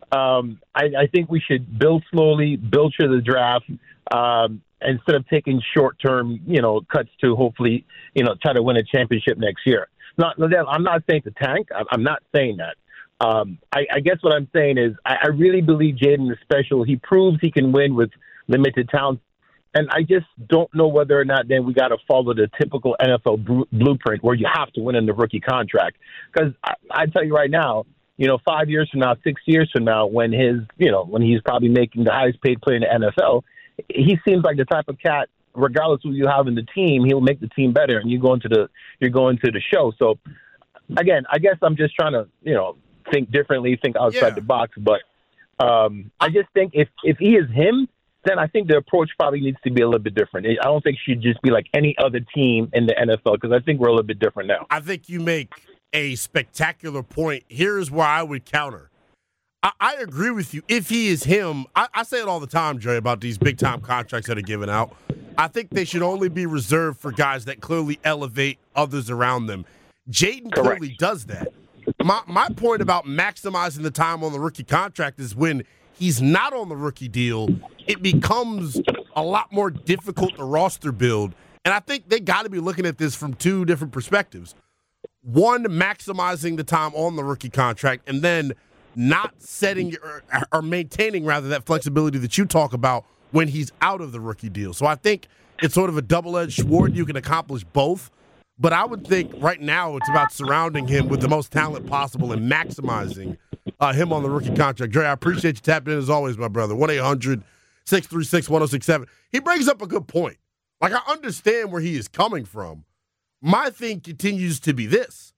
I think we should build slowly, build through the draft, instead of taking short-term, cuts to hopefully, try to win a championship next year. I'm not saying to tank. I'm not saying that. I guess what I'm saying is I really believe Jayden is special. He proves he can win with limited talent. And I just don't know whether or not then we got to follow the typical NFL blueprint where you have to win in the rookie contract. Because I tell you right now, 5 years from now, 6 years from now, when he's probably making the highest paid player in the NFL, he seems like the type of cat, regardless of who you have in the team, he'll make the team better, and you're going to the show. So, again, I guess I'm just trying to, think differently, think outside the box. But I just think if he is him, then I think the approach probably needs to be a little bit different. I don't think it should just be like any other team in the NFL because I think we're a little bit different now. I think you make a spectacular point. Here's where I would counter. I agree with you. If he is him, I say it all the time, Dre, about these big-time contracts that are given out. I think they should only be reserved for guys that clearly elevate others around them. Jayden clearly does that. my point about maximizing the time on the rookie contract is when he's not on the rookie deal, it becomes a lot more difficult to roster build. And I think they got to be looking at this from two different perspectives. One, maximizing the time on the rookie contract, and then not setting or maintaining, rather, that flexibility that you talk about when he's out of the rookie deal. So I think it's sort of a double-edged sword. You can accomplish both. But I would think right now it's about surrounding him with the most talent possible and maximizing him on the rookie contract. Dre, I appreciate you tapping in as always, my brother. 1-800-636-1067. He brings up a good point. Like, I understand where he is coming from. My thing continues to be this.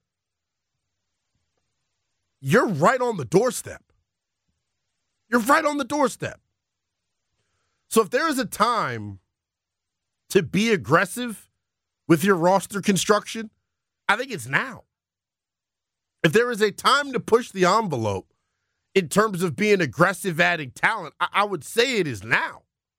You're right on the doorstep. You're right on the doorstep. So if there is a time to be aggressive with your roster construction, I think it's now. If there is a time to push the envelope in terms of being aggressive adding talent, I would say it is now.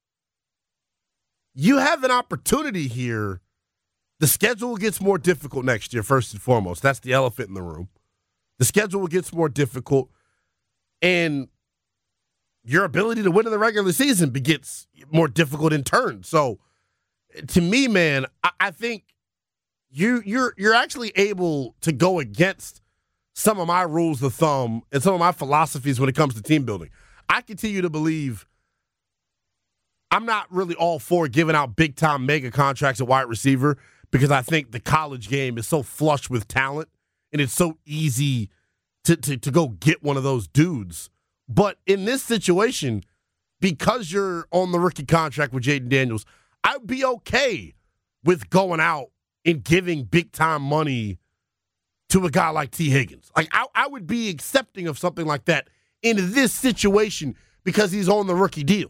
You have an opportunity here. The schedule gets more difficult next year, first and foremost. That's the elephant in the room. The schedule gets more difficult, and your ability to win in the regular season gets more difficult in turn. So, to me, man, I think you're actually able to go against some of my rules of thumb and some of my philosophies when it comes to team building. I continue to believe I'm not really all for giving out big-time mega contracts at wide receiver because I think the college game is so flush with talent and it's so easy to go get one of those dudes. But in this situation, because you're on the rookie contract with Jaden Daniels, I'd be okay with going out and giving big-time money to a guy like T. Higgins. Like, I would be accepting of something like that in this situation because he's on the rookie deal.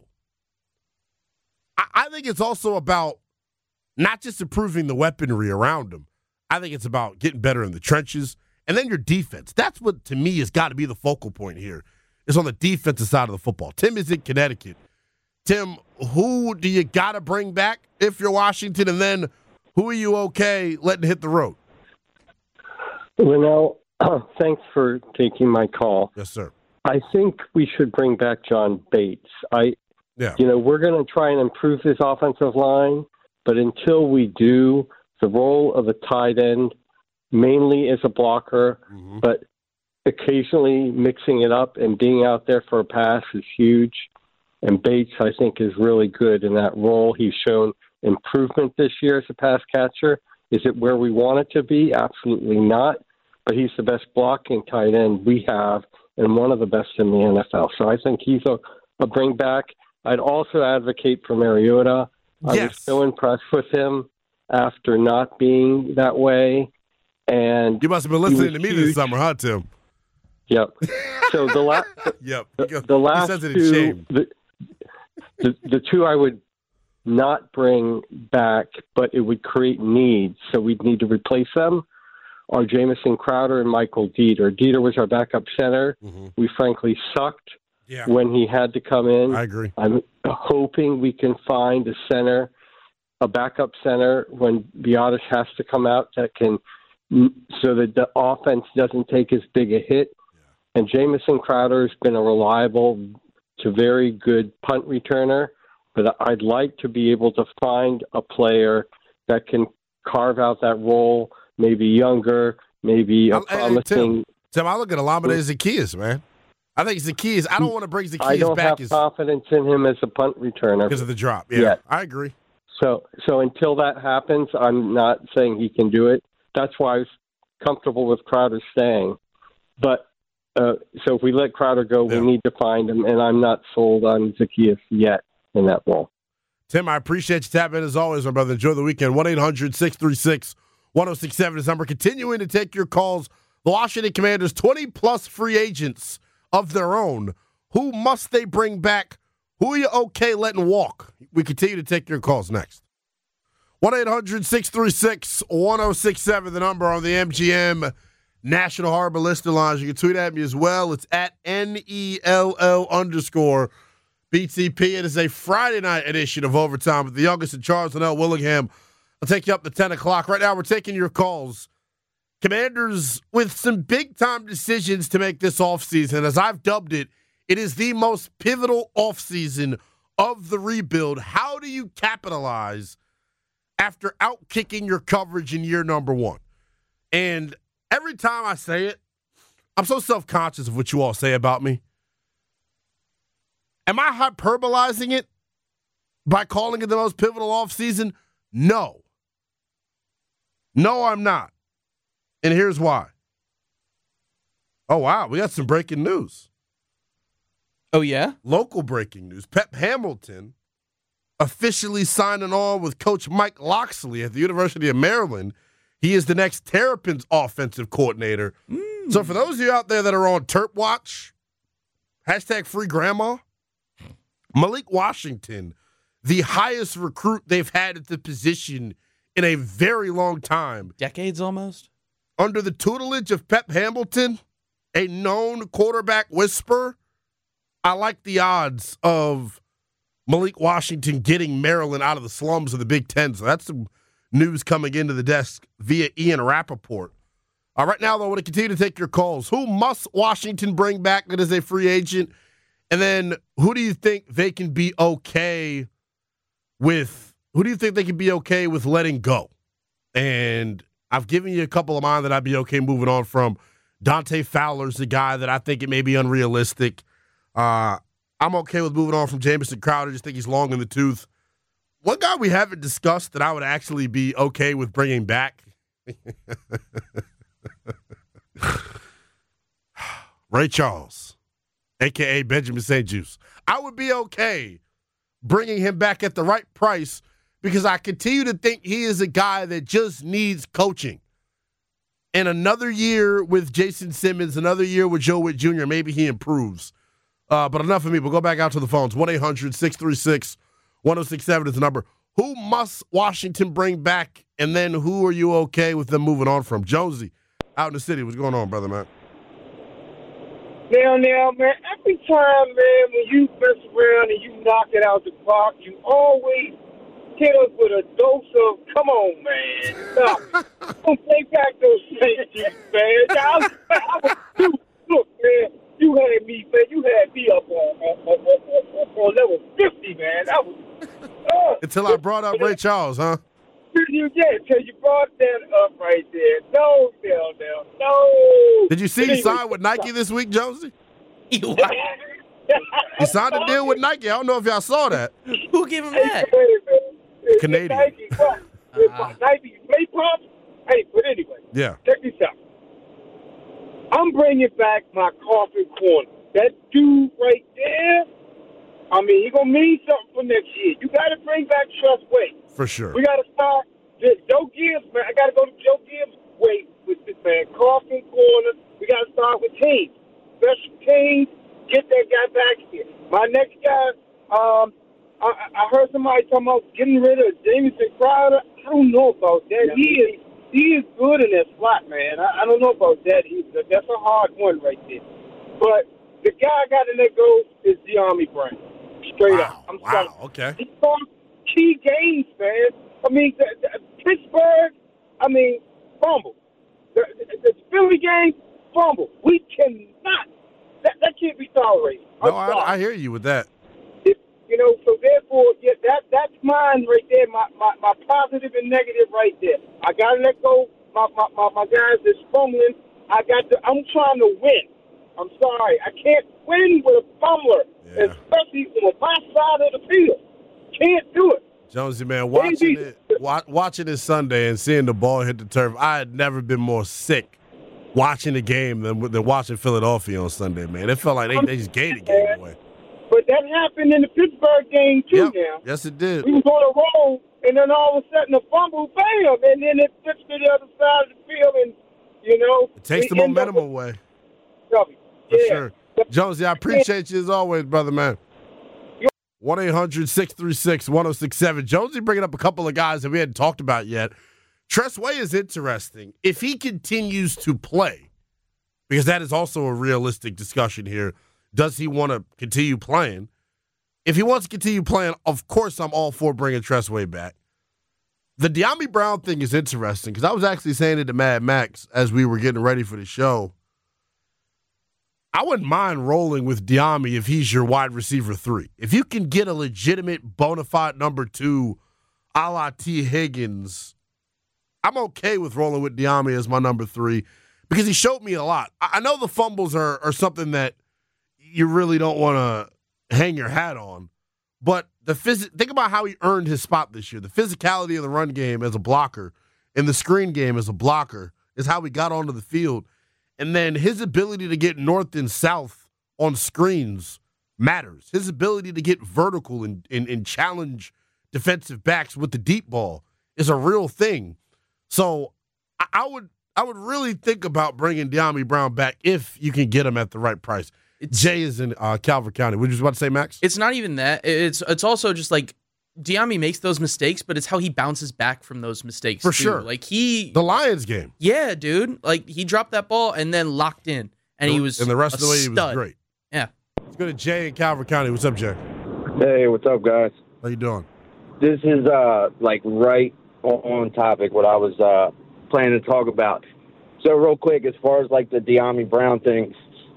I think it's also about not just improving the weaponry around him. I think it's about getting better in the trenches. And then your defense. That's what, to me, has got to be the focal point here, is on the defensive side of the football. Tim is in Connecticut. Tim, who do you got to bring back if you're Washington? And then who are you okay letting hit the road? Linnell, thanks for taking my call. Yes, sir. I think we should bring back John Bates. We're going to try and improve this offensive line, but until we do, the role of a tight end, mainly as a blocker, but occasionally mixing it up and being out there for a pass is huge. And Bates, I think, is really good in that role. He's shown improvement this year as a pass catcher. Is it where we want it to be? Absolutely not. But he's the best blocking tight end we have and one of the best in the NFL. So I think he's a bring back. I'd also advocate for Mariota. I was so impressed with him after not being that way. And you must have been listening to me this summer, huh, Tim? Yep. So the last two, the two I would not bring back, but it would create needs, so we'd need to replace them, are Jamison Crowder and Michael Dieter. Dieter was our backup center. We frankly sucked when he had to come in. I agree. I'm hoping we can find a backup center when Biotis has to come out that can, so that the offense doesn't take as big a hit. And Jamison Crowder has been a reliable to very good punt returner, but I'd like to be able to find a player that can carve out that role, maybe younger, maybe a promising. Tim, I look at Olamide Zaccheaus, man. I think Zaccheaus, I don't want to bring Zaccheaus back. I don't have confidence in him as a punt returner. Because of the drop, yeah. I agree. So until that happens, I'm not saying he can do it. That's why I was comfortable with Crowder staying. But so if we let Crowder go, we need to find him, and I'm not sold on Zaccheaus yet in that role. Tim, I appreciate you tapping in as always, my brother. Enjoy the weekend. 1-800-636-1067 is number. Continuing to take your calls. The Washington Commanders, 20-plus free agents of their own. Who must they bring back? Who are you okay letting walk? We continue to take your calls next. 1-800-636-1067, the number on the MGM National Harbor Listener Lines. You can tweet at me as well. It's at NELL_BTP. It is a Friday night edition of Overtime with the youngest in Charles, Linnell Willingham. I'll take you up to 10 o'clock. Right now, we're taking your calls. Commanders with some big-time decisions to make this offseason. As I've dubbed it, it is the most pivotal offseason of the rebuild. How do you capitalize after out-kicking your coverage in year number one? And every time I say it, I'm so self-conscious of what you all say about me. Am I hyperbolizing it by calling it the most pivotal offseason? No. No, I'm not. And here's why. Oh, wow. We got some breaking news. Oh, yeah? Local breaking news. Pep Hamilton officially signing on with Coach Mike Locksley at the University of Maryland. He is the next Terrapins offensive coordinator. So for those of you out there that are on Terp Watch, #FreeGrandma, Malik Washington, the highest recruit they've had at the position in a very long time. Decades almost? Under the tutelage of Pep Hamilton, a known quarterback whisperer, I like the odds of Malik Washington getting Maryland out of the slums of the Big Ten. So that's some news coming into the desk via Ian Rappaport. Right now, though, I want to continue to take your calls. Who must Washington bring back that is a free agent? And then who do you think they can be okay with? Who do you think they can be okay with letting go? And I've given you a couple of mine that I'd be okay moving on from. Dante Fowler's the guy that I think it may be unrealistic. I'm okay with moving on from Jamison Crowder. Just think he's long in the tooth. One guy we haven't discussed that I would actually be okay with bringing back. Ray Charles, a.k.a. Benjamin St. Juice. I would be okay bringing him back at the right price because I continue to think he is a guy that just needs coaching. And another year with Jason Simmons, another year with Joe Witt Jr., maybe he improves. But enough of me. We'll go back out to the phones. 1-800-636-1067 is the number. Who must Washington bring back, and then who are you okay with them moving on from? Jonesy, out in the city. What's going on, brother, man? Now, man, every time, man, when you mess around and you knock it out the park, you always hit us with a dose of, come on, man. Stop. Don't take back those safeties, man. I was look, man, you had me up on level 50, man. That was until I brought up Ray Charles, huh? Until you brought that up right there. No. Did you see he signed with Nike this week, Jonesy? He signed a deal with Nike. I don't know if y'all saw that. Who gave him that? Canadian. Nike play pumps? Hey, but anyway. Yeah. Check this out. I'm bringing back my coffin corner. That dude right there, I mean, he going to mean something for next year. You got to bring back Trust Wade. For sure. We got to start. Joe Gibbs, man. I got to go to Joe Gibbs' way with this, man. Coffin corner. We got to start with teams. Special teams. Get that guy back here. My next guy, I heard somebody talking about getting rid of Jamison Crowder. I don't know about that. He is good in that slot, man. I don't know about that either. That's a hard one right there. But the guy I got to let go is De'Ami Brown. Straight up. I'm sorry. Okay. He lost key games, man. I mean, Pittsburgh, fumble. The Philly game, fumble. We cannot. That can't be tolerated. No, I hear you with that. So therefore, yeah, that's mine right there. My positive and negative right there. I gotta let go my guys that's fumbling. I'm trying to win. I'm sorry, I can't win with a fumbler, especially on my side of the field. Can't do it. Jonesy, man, watching it Sunday and seeing the ball hit the turf, I had never been more sick watching the game than watching Philadelphia on Sunday, man. It felt like they just gave the game away. But that happened in the Pittsburgh game, too, now. Yes, it did. We was on a roll, and then all of a sudden a fumble, bam, and then it flips to the other side of the field, and, it takes the momentum away. For sure. Jonesy, I appreciate you as always, brother, man. 1-800-636-1067. Jonesy bringing up a couple of guys that we hadn't talked about yet. Tress Way is interesting. If he continues to play, because that is also a realistic discussion here, does he want to continue playing? If he wants to continue playing, of course I'm all for bringing Tress Way back. The Dyami Brown thing is interesting because I was actually saying it to Mad Max as we were getting ready for the show. I wouldn't mind rolling with Dyami if he's your wide receiver 3. If you can get a legitimate bona fide number 2 a la T. Higgins, I'm okay with rolling with Dyami as my number 3 because he showed me a lot. I know the fumbles are something that you really don't want to hang your hat on, but think about how he earned his spot this year. The physicality of the run game as a blocker and the screen game as a blocker is how he got onto the field. And then his ability to get north and south on screens matters. His ability to get vertical and challenge defensive backs with the deep ball is a real thing. So I would really think about bringing Dyami Brown back if you can get him at the right price. Jay is in Calvert County. What did you about to say, Max? It's not even that. It's also just like Dyami makes those mistakes, but it's how he bounces back from those mistakes. For too. sure. Like the Lions game. Yeah, dude. Like he dropped that ball and then locked in, and he was and the rest of the way he was great. Yeah. Let's go to Jay in Calvert County. What's up, Jay? Hey, what's up, guys? How you doing? This is like right on topic what I was planning to talk about. So real quick, as far as like the Dyami Brown thing,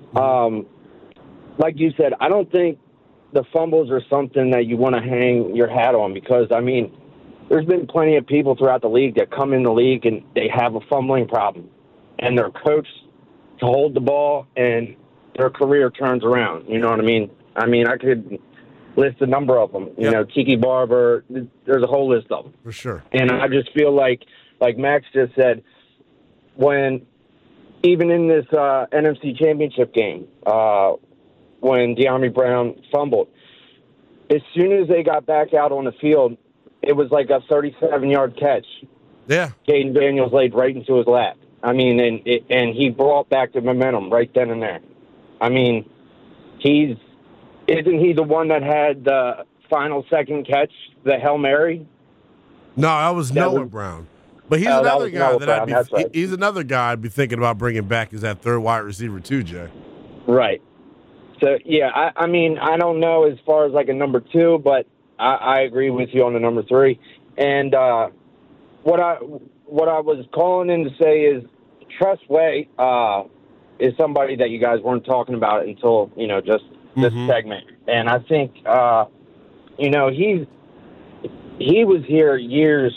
like you said, I don't think the fumbles are something that you want to hang your hat on because, I mean, there's been plenty of people throughout the league that come in the league and they have a fumbling problem. And they're coached to hold the ball and their career turns around. You know what I mean? I could list a number of them. You know, Tiki Barber, there's a whole list of them. For sure. And I just feel like Max just said, when even in this NFC Championship game, when Dyami Brown fumbled, as soon as they got back out on the field, it was like a 37-yard catch. Yeah. Jayden Daniels laid right into his lap. I mean, and he brought back the momentum right then and there. I mean, isn't he the one that had the final second catch, the Hail Mary? No, that was Noah Brown. But he's another guy he's another guy I'd be thinking about bringing back as that third wide receiver too, Jay. Right. So, yeah, I mean, I don't know as far as like a number 2, but I agree with you on the number 3. And what I was calling in to say is Tress Way is somebody that you guys weren't talking about until, just this segment. And I think, he was here years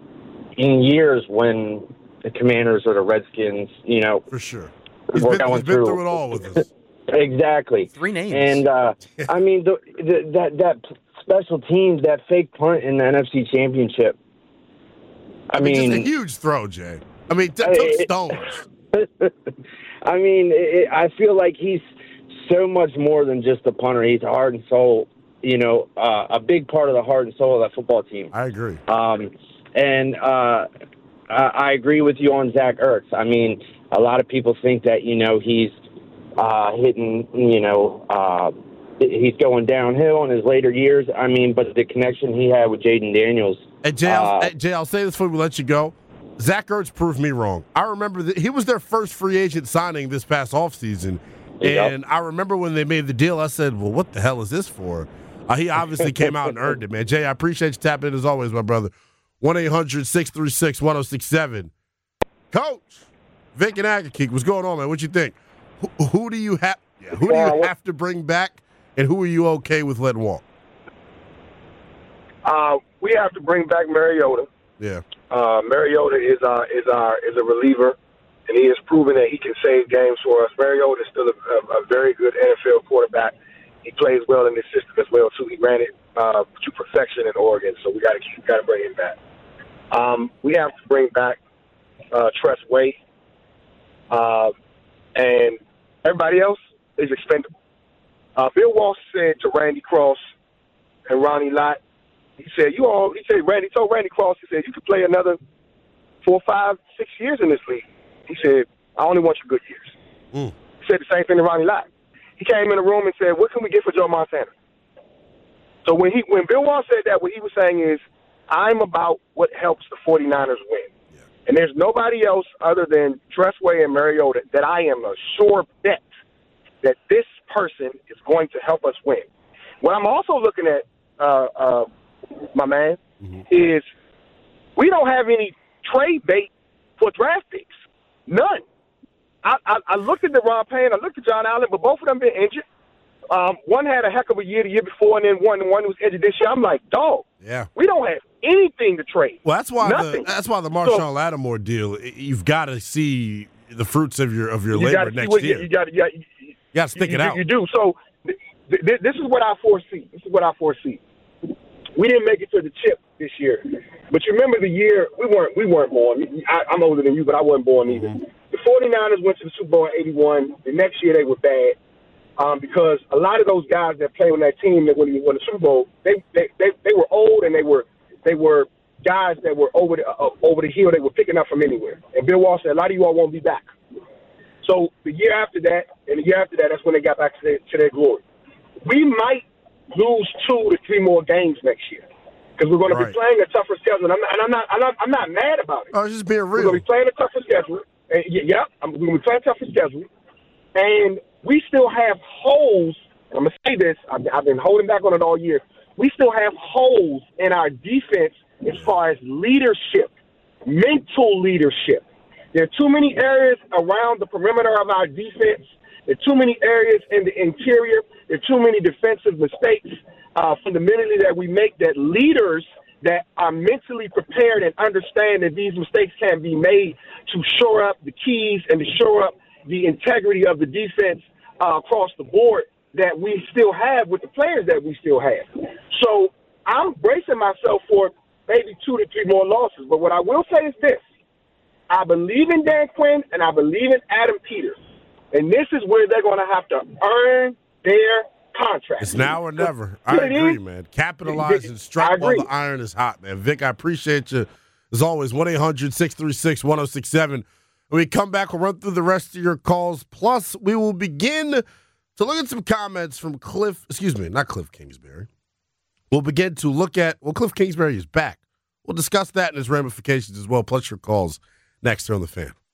when the Commanders or the Redskins, For sure. He's been through it all with us. Exactly. 3 names. And, I mean, that special teams, that fake punt in the NFC Championship. I mean, just a huge throw, Jay. I mean, took stones. I mean, I feel like he's so much more than just a punter. He's a heart and soul, a big part of the heart and soul of that football team. I agree. And I agree with you on Zach Ertz. I mean, a lot of people think that, he's hitting, he's going downhill in his later years. I mean, but the connection he had with Jayden Daniels. And Jay, I'll say this before we let you go. Zach Ertz proved me wrong. I remember that he was their first free agent signing this past offseason. And I remember when they made the deal, I said, well, what the hell is this for? He obviously came out and earned it, man. Jay, I appreciate you tapping in as always, my brother. 1-800-636-1067. Coach, Vic and Agakeek, what's going on, man? What you think? Who do you have? Who do you have to bring back, and who are you okay with letting walk? We have to bring back Mariota. Yeah. Mariota is a reliever, and he has proven that he can save games for us. Mariota is still a very good NFL quarterback. He plays well in this system as well too. He ran it to perfection in Oregon, so we got to bring him back. We have to bring back Tress Way, and everybody else is expendable. Bill Walsh said to Randy Cross and Ronnie Lott, Randy told Randy Cross, he said, you could play another 4, 5, 6 years in this league. He said, I only want your good years. He said the same thing to Ronnie Lott. He came in the room and said, what can we get for Joe Montana? So when Bill Walsh said that, what he was saying is, I'm about what helps the 49ers win. Yeah. And there's nobody else other than Tress Way and Mariota that I am a sure bet that this person is going to help us win. What I'm also looking at, my man, is We don't have any trade bait for draft picks. None. I looked at Deron Payne, I looked at John Allen, but both of them been injured. One had a heck of a year the year before, and then one was injured this year. I'm like, dog. Yeah. We don't have anything to trade. Well, that's why the Marshawn Lattimore deal. You've got to see the fruits of your labor next year. You got to stick it out. You do. So this is what I foresee. We didn't make it to the chip this year, but you remember the year we weren't born. I'm older than you, but I wasn't born either. The 49ers went to the Super Bowl in '81. The next year they were bad because a lot of those guys that played on that team that when he won the Super Bowl, they were old and they were guys that were over the hill. They were picking up from anywhere. And Bill Walsh said, a lot of you all won't be back. So the year after that, and the year after that, that's when they got back to their glory. We might lose 2 to 3 more games next year because we're going to be playing a tougher schedule. And I'm not mad about it. Oh, just being real. We're going to be playing a tougher schedule. And, we're going to be playing a tougher schedule. And we still have holes. I'm going to say this. I've been holding back on it all year. We still have holes in our defense as far as leadership, mental leadership. There are too many areas around the perimeter of our defense. There are too many areas in the interior. There are too many defensive mistakes fundamentally that we make that leaders that are mentally prepared and understand that these mistakes can be made to shore up the keys and to shore up the integrity of the defense across the board that we still have with the players that we still have. So I'm bracing myself for maybe 2 to 3 more losses. But what I will say is this. I believe in Dan Quinn and I believe in Adam Peters. And this is where they're going to have to earn their contract. It's now or never. I agree, man. Capitalize and strike while the iron is hot, man. Vic, I appreciate you. As always, 1-800-636-1067. When we come back, we'll run through the rest of your calls. Plus, we will begin to look at some comments from Cliff Kingsbury. We'll begin to look at, Cliff Kingsbury is back. We'll discuss that and its ramifications as well, plus your calls next here on The Fan.